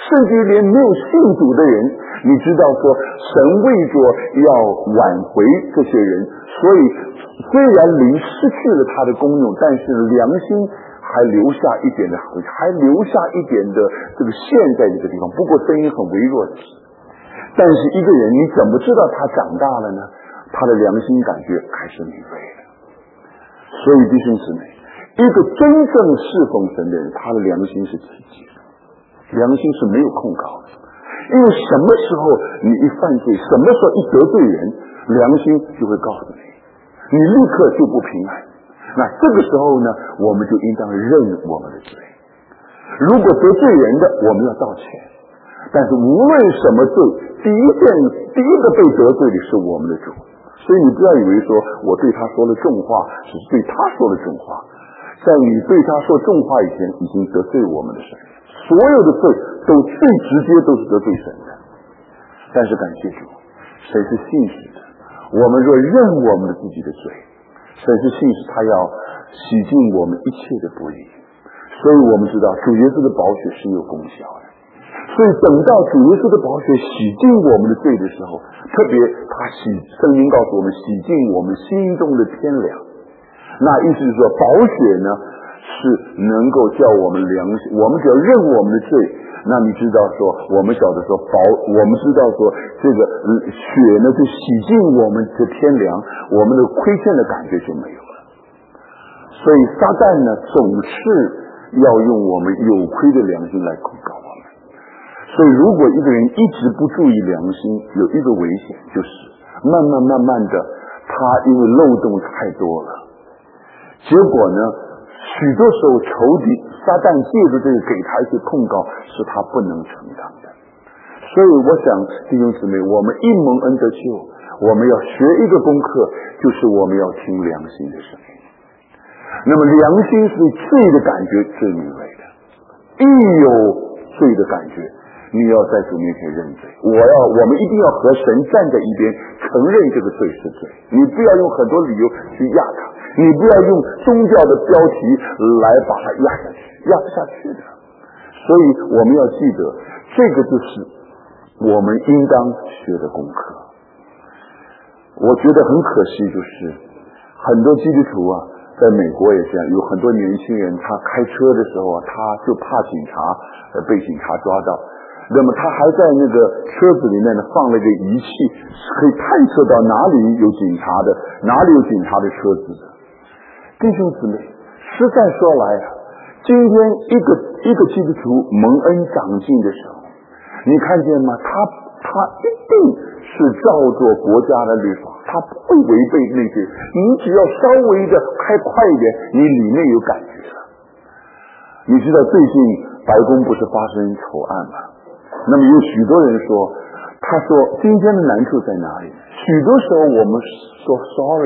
A: 甚至连没有信主的人，你知道说神为着要挽回这些人，所以虽然灵失去了他的功用，但是良心还留下一点的痕迹，还留下一点的这个线在这个地方，不过声音很微弱的。但是一个人你怎么知道他长大了呢？他的良心感觉还是敏锐的。所以弟兄姊妹，一个真正侍奉神的人，他的良心是奇迹的，良心是没有控告的。因为什么时候你一犯罪，什么时候一得罪人，良心就会告诉你，你立刻就不平安。那这个时候呢，我们就应当认我们的罪。如果得罪人的，我们要道歉。但是无论什么罪，第一件第一个被得罪的是我们的主。所以你不要以为说我对他说了重话，只是对他说了重话，在你对他说重话以前，已经得罪我们的神。所有的罪都最直接都是得罪神的。但是感谢主，神是信实的。我们若认我们的自己的罪，神是信实，他要洗净我们一切的不义。所以我们知道主耶稣的宝血是有功效的。所以等到主耶稣的宝血洗净我们的罪的时候，特别他洗，圣经告诉我们洗净我们心中的天良。那意思是说，宝血呢是能够叫我们良心，我们只要认我们的罪，那你知道说，我们晓得说宝，我们知道说这个血呢就洗净我们的天良，我们的亏欠的感觉就没有了。所以撒旦呢总是要用我们有亏的良心来控告我们。所以如果一个人一直不注意良心，有一个危险，就是慢慢慢慢的他因为漏洞太多了，结果呢许多时候仇敌撒旦借着这个给他一些控告，是他不能承担的。所以我想弟兄姊妹，我们一蒙恩得救，我们要学一个功课，就是我们要听良心的声音。那么良心是罪的感觉最敏锐的，一有罪的感觉，你要在主面前认罪。我要我们一定要和神站在一边，承认这个罪是罪。你不要用很多理由去压他，你不要用宗教的标题来把它压下去，压不下去的。所以我们要记得，这个就是我们应当学的功课。我觉得很可惜，就是很多基督徒啊，在美国也这样，有很多年轻人他开车的时候啊，他就怕警察呃被警察抓到，那么他还在那个车子里面呢放了一个仪器，可以探测到哪里有警察的，哪里有警察的车子的。弟兄姊妹，实在说来啊，今天一个一个基督徒蒙恩长进的时候，你看见吗？他他一定是照着国家的律法，他不会违背那些。你只要稍微的开快一点，你里面有感觉了。你知道最近白宫不是发生丑案吗？那么有许多人说，他说今天的难处在哪里？许多时候我们说 sorry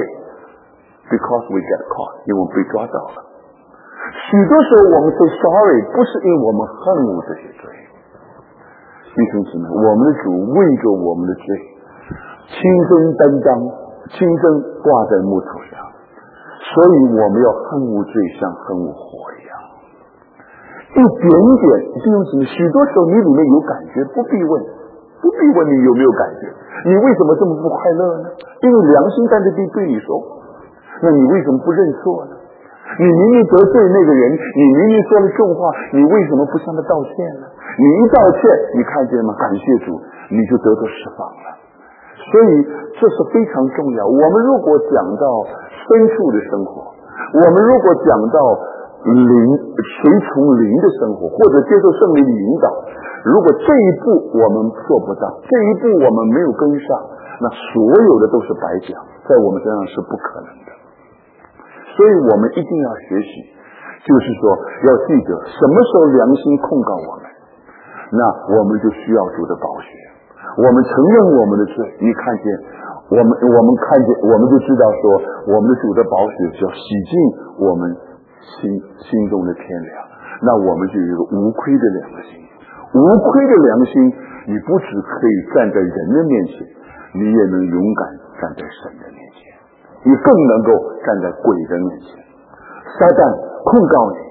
A: because we get caught， 因为我们被抓到了。许多时候我们说 sorry 不是因为我们恨恶这些罪。弟兄姊妹，我们的主为着我们的罪亲身担当，亲身挂在木头上，所以我们要恨恶罪像恨恶火一样。一点点，弟兄姊妹，许多时候你里面有感觉，不必问，不必问你有没有感觉，你为什么这么不快乐呢？因为良心在这边对你说，那你为什么不认错呢？你明明得罪那个人，你明明说了重话，你为什么不向他道歉呢？你一道歉，你看见吗？感谢主，你就得到释放了。所以这是非常重要。我们如果讲到深处的生活，我们如果讲到灵随从灵的生活，或者接受圣灵的引导，如果这一步我们做不到，这一步我们没有跟上，那所有的都是白讲，在我们身上是不可能的。所以我们一定要学习，就是说要记得什么时候良心控告我们，那我们就需要主的宝血。我们承认我们的罪，你看见我们我们看见我们就知道说，我们的主的宝血就要洗净我们心心中的天良，那我们就有一个无亏的良心。无亏的良心，你不只可以站在人的面前，你也能勇敢站在神的面前，你更能够站在鬼的面前。撒旦控告你，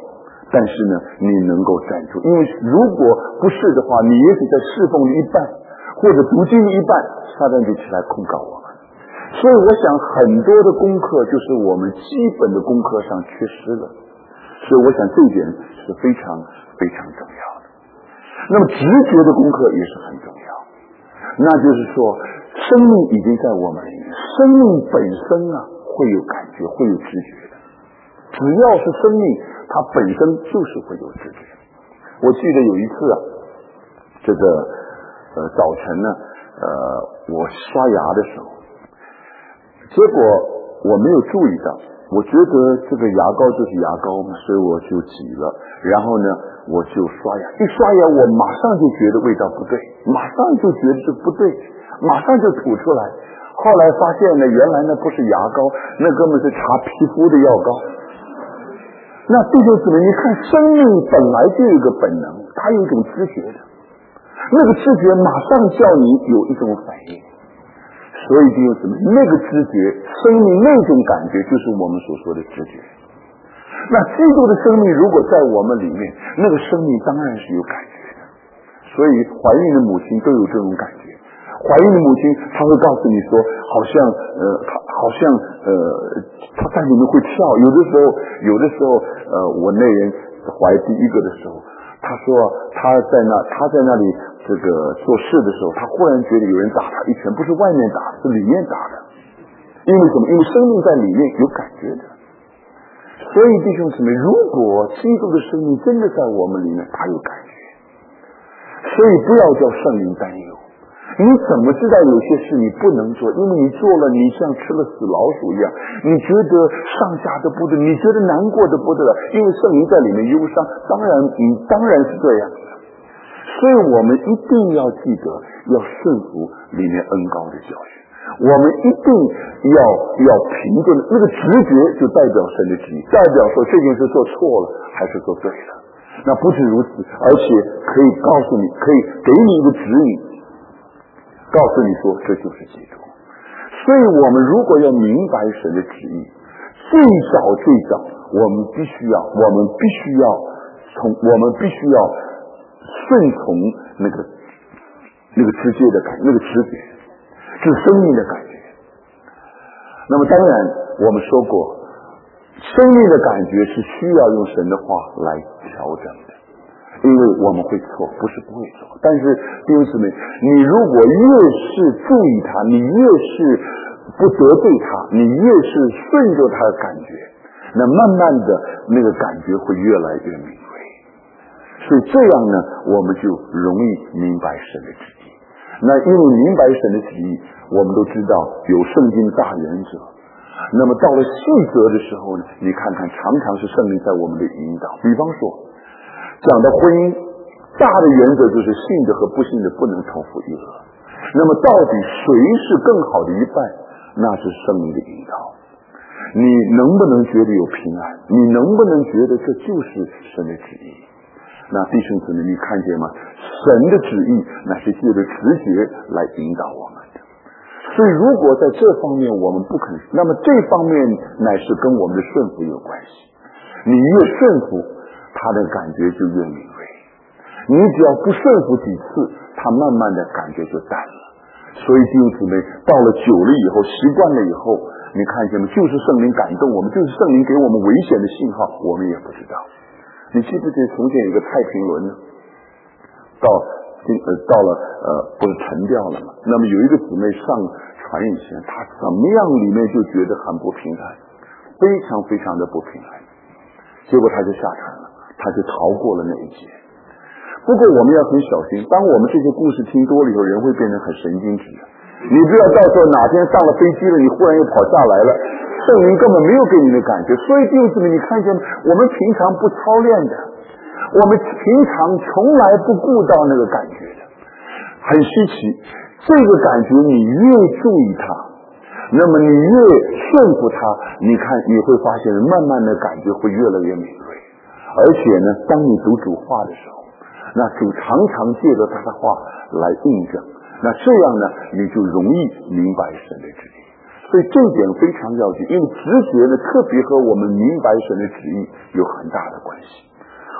A: 但是呢，你能够站住，因为如果不是的话，你也许在侍奉的一半或者读经的一半，撒旦就起来控告我们。所以我想很多的功课就是我们基本的功课上缺失了，所以我想这一点是非常非常重要的。那么直觉的功课也是很重要，那就是说生命已经在我们里面，生命本身啊会有感觉，会有直觉的。只要是生命，它本身就是会有直觉。我记得有一次啊，这个呃早晨呢，呃我刷牙的时候，结果我没有注意到，我觉得这个牙膏就是牙膏嘛，所以我就挤了，然后呢我就刷牙，一刷牙我马上就觉得味道不对，马上就觉得这不对，马上就吐出来。后来发现呢，原来那不是牙膏，那根本是擦皮肤的药膏。那弟兄姊妹，你看生命本来就有一个本能，它有一种知觉的，那个知觉马上叫你有一种反应。所以弟兄姊妹，那个知觉，生命那种感觉就是我们所说的直觉。那基督的生命如果在我们里面，那个生命当然是有感觉的。所以怀孕的母亲都有这种感觉，怀孕的母亲她会告诉你说，好像呃她好像呃她在里面会跳，有的时候有的时候呃我那人怀第一个的时候，她说她在那她在那里这个做事的时候，她忽然觉得有人打她一拳，不是外面打，是里面打的。因为什么？因为生命在里面有感觉的。所以弟兄姊妹，如果基督的生命真的在我们里面，他有感觉，所以不要叫圣灵担忧。你怎么知道有些事你不能做？因为你做了，你像吃了死老鼠一样，你觉得上下都不对，你觉得难过的不得了，因为圣灵在里面忧伤。当然，你当然是这样的。所以我们一定要记得要顺服里面恩膏的教训。我们一定要要评论那个直觉，就代表神的旨意，代表说这件事做错了还是做对了。那不止如此，而且可以告诉你，可以给你一个指引，告诉你说这就是基督。所以我们如果要明白神的旨意，最早最早我们必须要我们必须要从我们必须要顺从那个那个直接的感那个直觉，是生命的感觉。那么当然我们说过，生命的感觉是需要用神的话来调整的，因为我们会错，不是不会错。但是弟兄姊妹，你如果越是注意它，你越是不得罪它，你越是顺着它的感觉，那慢慢的那个感觉会越来越敏锐。所以这样呢，我们就容易明白神的旨意。那因为明白神的旨意，我们都知道有圣经大原则。那么到了细则的时候呢，你看看常常是圣灵在我们的引导。比方说讲到婚姻，大的原则就是信的和不信的不能同负一讹。那么到底谁是更好的一半，那是圣灵的引导。你能不能觉得有平安？你能不能觉得这就是神的旨意？那弟兄姊妹，你看见吗？神的旨意乃是借着直觉来引导我们的。所以如果在这方面我们不肯，那么这方面乃是跟我们的顺服有关系。你越顺服，他的感觉就越敏锐。你只要不顺服几次，他慢慢的感觉就淡了。所以弟兄姊妹，到了久了以后，习惯了以后，你看见吗？就是圣灵感动我们，就是圣灵给我们危险的信号，我们也不知道。你记不记得从前有个太平轮呢？到呃到了呃不是沉掉了吗？那么有一个姊妹上船以前，她怎么样里面就觉得很不平安，非常非常的不平安，结果她就下船了，她就逃过了那一劫。不过我们要很小心，当我们这些故事听多了以后，人会变成很神经质。你不要到时候哪天上了飞机了，你忽然又跑下来了，圣灵根本没有给你的感觉。所以弟兄姊妹，你看见我们平常不操练的，我们平常从来不顾到那个感觉的，很稀奇。这个感觉你越注意它，那么你越顺服它，你看你会发现慢慢的感觉会越来越敏锐。而且呢，当你读主话的时候，那主常常借着他的话来印证，那这样呢，你就容易明白神的旨意。所以这一点非常要紧，因为直觉呢，特别和我们明白神的旨意有很大的关系。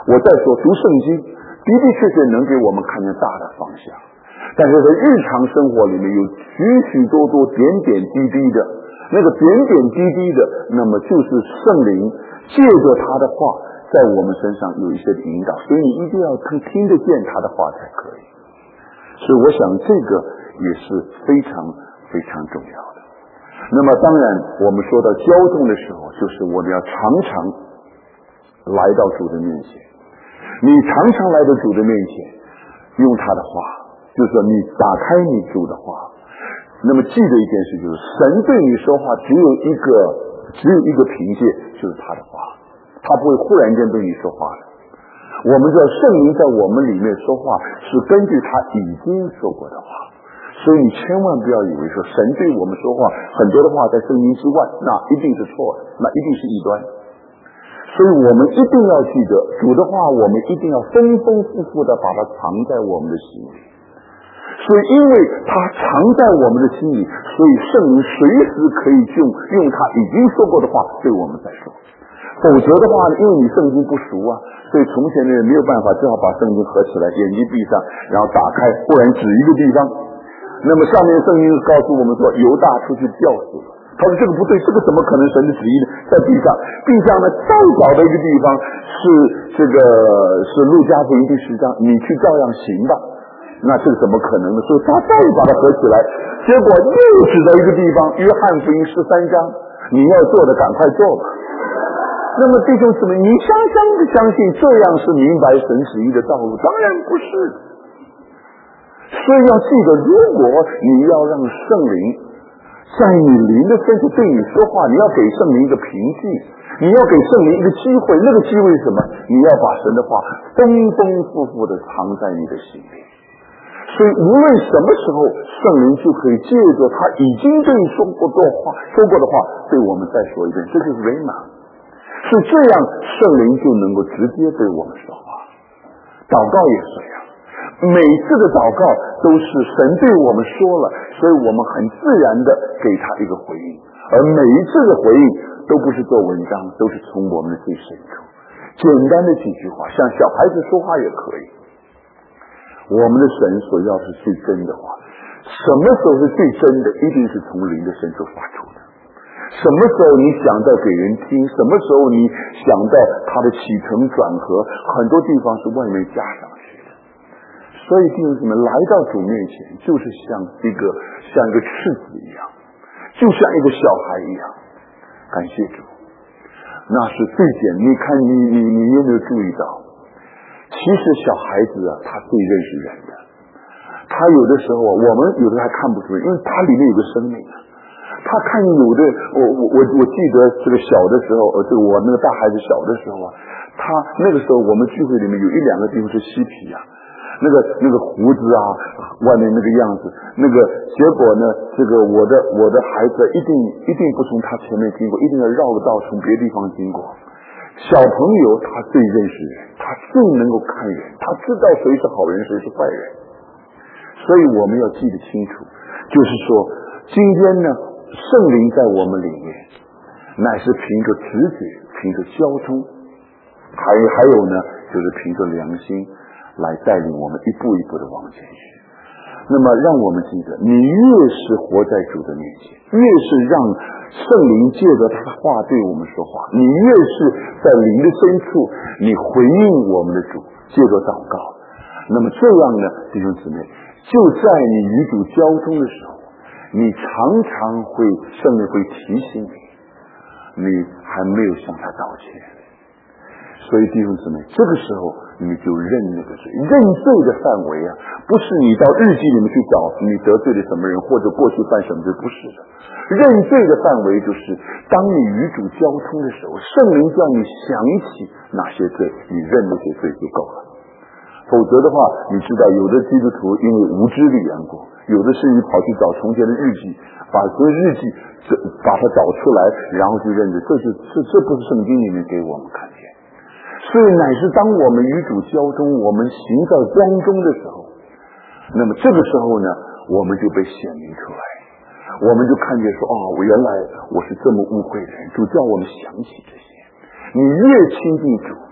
A: 我再说读圣经的的确确能给我们看见大的方向，但是在日常生活里面有许许多多点点滴滴的，那个点点滴滴的，那么就是圣灵借着他的话在我们身上有一些引导，所以你一定要听听得见他的话才可以。所以我想这个也是非常非常重要的。那么当然我们说到交通的时候，就是我们要常常来到主的面前，你常常来到主的面前，用他的话，就是说你打开你主的话，那么记得一件事，就是神对你说话只有一个只有一个凭借，就是他的话，他不会忽然间对你说话的。我们知道圣灵在我们里面说话是根据他已经说过的话，所以你千万不要以为说神对我们说话很多的话在圣经之外，那一定是错的，那一定是异端。所以我们一定要记得主的话，我们一定要丰丰富富的把它藏在我们的心里。所以因为它藏在我们的心里，所以圣灵随时可以用用他已经说过的话对我们再说。否则的话呢，因为你圣经不熟啊，所以从前的人没有办法，只好把圣经合起来，眼睛闭上，然后打开，忽然指一个地方，那么上面圣经告诉我们说犹大出去吊死了。他说这个不对，这个怎么可能神的旨意呢？在地上，地上呢再早的一个地方是这个是路加福音第十章，你去照样行吧。那这个怎么可能呢？所以他再把它合起来，结果又指到一个地方，约翰福音十三章，你要做的赶快做吧。那么弟兄姊妹，你相相的相信这样是明白神旨意的道路？当然不是。所以要记得，如果你要让圣灵在你灵的身上对你说话，你要给圣灵一个凭据，你要给圣灵一个机会。那个机会是什么？你要把神的话丰丰富富的藏在你的心里。所以无论什么时候，圣灵就可以借着他已经对你说过的话说过的话对我们再说一遍，这就是瑞玛。是这样，圣灵就能够直接对我们说话。祷告也是这样，每次的祷告都是神对我们说了，所以我们很自然的给他一个回应，而每一次的回应都不是做文章，都是从我们的最深处简单的几句话，像小孩子说话也可以。我们的神所要是最真的话，什么时候是最真的？一定是从灵的深处发出的。什么时候你想到给人听，什么时候你想到它的起承转合，很多地方是外面加上去的。所以弟兄姊妹，来到主面前就是像一个像一个赤子一样，就像一个小孩一样。感谢主，那是最简单。你看你你你有没有注意到，其实小孩子啊，他最认识人的。他有的时候我们有的还看不出来，因为他里面有个生命啊。他看有的，我我我我记得这个小的时候，呃，这个我那个大孩子小的时候啊，他那个时候我们聚会里面有一两个地方是嬉皮啊，那个那个胡子啊，外面那个样子，那个结果呢，这个我的我的孩子一定一定不从他前面经过，一定要绕个道从别地方经过。小朋友他最认识人，他最能够看人，他知道谁是好人谁是坏人，所以我们要记得清楚，就是说今天呢，圣灵在我们里面，乃是凭着直觉，凭着交通，还还有呢，就是凭着良心来带领我们一步一步的往前去。那么，让我们记得，你越是活在主的面前，越是让圣灵借着他的话对我们说话，你越是在灵的深处，你回应我们的主，借着祷告。那么这样呢，弟兄姊妹，就在你与主交通的时候，你常常会圣灵会提醒你，你还没有向他道歉。所以弟兄姊妹，这个时候你就认那个罪，认罪的范围啊，不是你到日记里面去找你得罪了什么人，或者过去犯什么罪，不是的。认罪的范围就是，当你与主交通的时候，圣灵叫你想起哪些罪，你认那些罪就够了。否则的话，你知道有的基督徒因为无知的缘故，有的是你跑去找从前的日记，把这日记把它找出来，然后去认罪，这是这这不是圣经里面给我们看见。所以乃是当我们与主交通，我们行在光中的时候，那么这个时候呢，我们就被显明出来，我们就看见说，哦，我原来我是这么污秽的人，主叫我们想起这些。你越亲近主，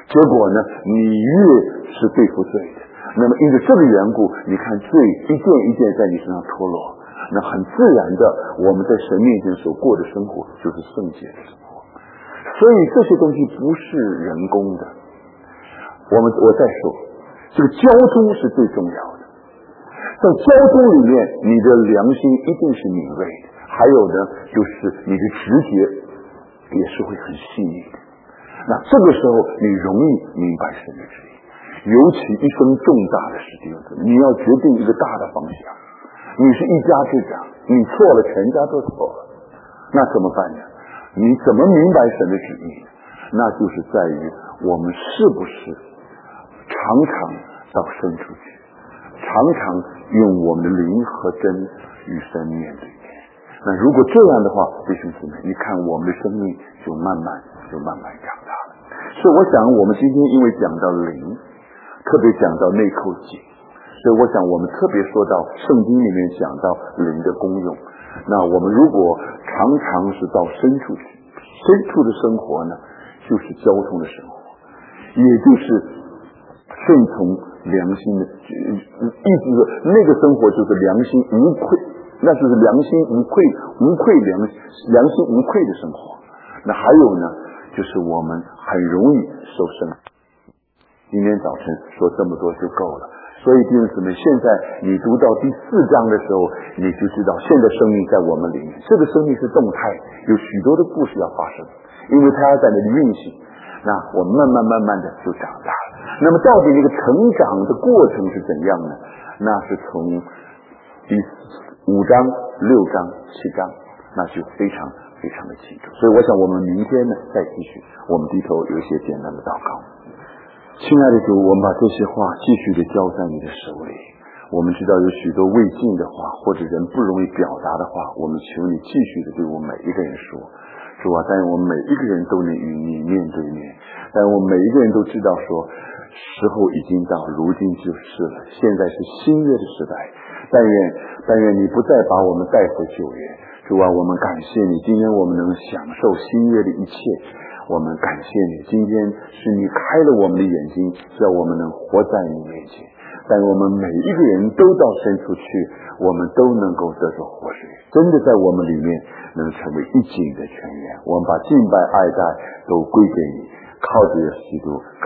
A: 结果呢，你越是对付罪的，那么因着这个缘故，你看罪一件一件在你身上脱落，那很自然的，我们在神面前所过的生活就是圣洁的生活。所以这些东西不是人工的。我们我再说，这个交通是最重要的。在交通里面，你的良心一定是敏锐的，还有呢，就是你的直觉也是会很细腻的。那这个时候，你容易明白神的旨意。尤其一生重大的事情，你要决定一个大的方向，你是一家之长，你错了，全家都错了，那怎么办呢？你怎么明白神的旨意？那就是在于我们是不是常常到深处去，常常用我们的灵和真与神面对面。那如果这样的话，弟兄姊妹，你看我们的生命就慢慢就慢慢长大了。所以我想我们今天因为讲到灵，特别讲到内扣紧，所以我想我们特别说到圣经里面讲到灵的功用。那我们如果常常是到深处去，深处的生活呢，就是交通的生活，也就是顺从良心的，意思是那个生活就是良心无愧，那就是良心无愧无愧良良心无愧的生活。那还有呢，就是我们很容易受伤。今天早晨说这么多就够了。所以弟兄姊妹，现在你读到第四章的时候，你就知道现在生命在我们里面，这个生命是动态，有许多的故事要发生，因为它要在那里运行。那我们慢慢慢慢的就长大了。那么到底这个成长的过程是怎样呢？那是从第五章、六章、七章，那就非常非常的清楚。所以我想我们明天呢再继续，我们低头有一些简单的祷告。亲爱的主，我们把这些话继续的交在你的手里。我们知道有许多未尽的话，或者人不容易表达的话，我们求你继续的对我们每一个人说。主啊，但愿我们每一个人都能与你面对面，但愿我们每一个人都知道说时候已经到，如今就是了，现在是新约的时代。但愿但愿你不再把我们带回旧约。主啊，我们感谢你，今天我们能享受新约的一切，我们感谢你，今天是你开了我们的眼睛，叫我们能活在你面前。但我们每一个人都到深处去，我们都能够得着活水，真的在我们里面能成为一井的泉源。我们把敬拜爱戴都归给你，靠着耶稣基督，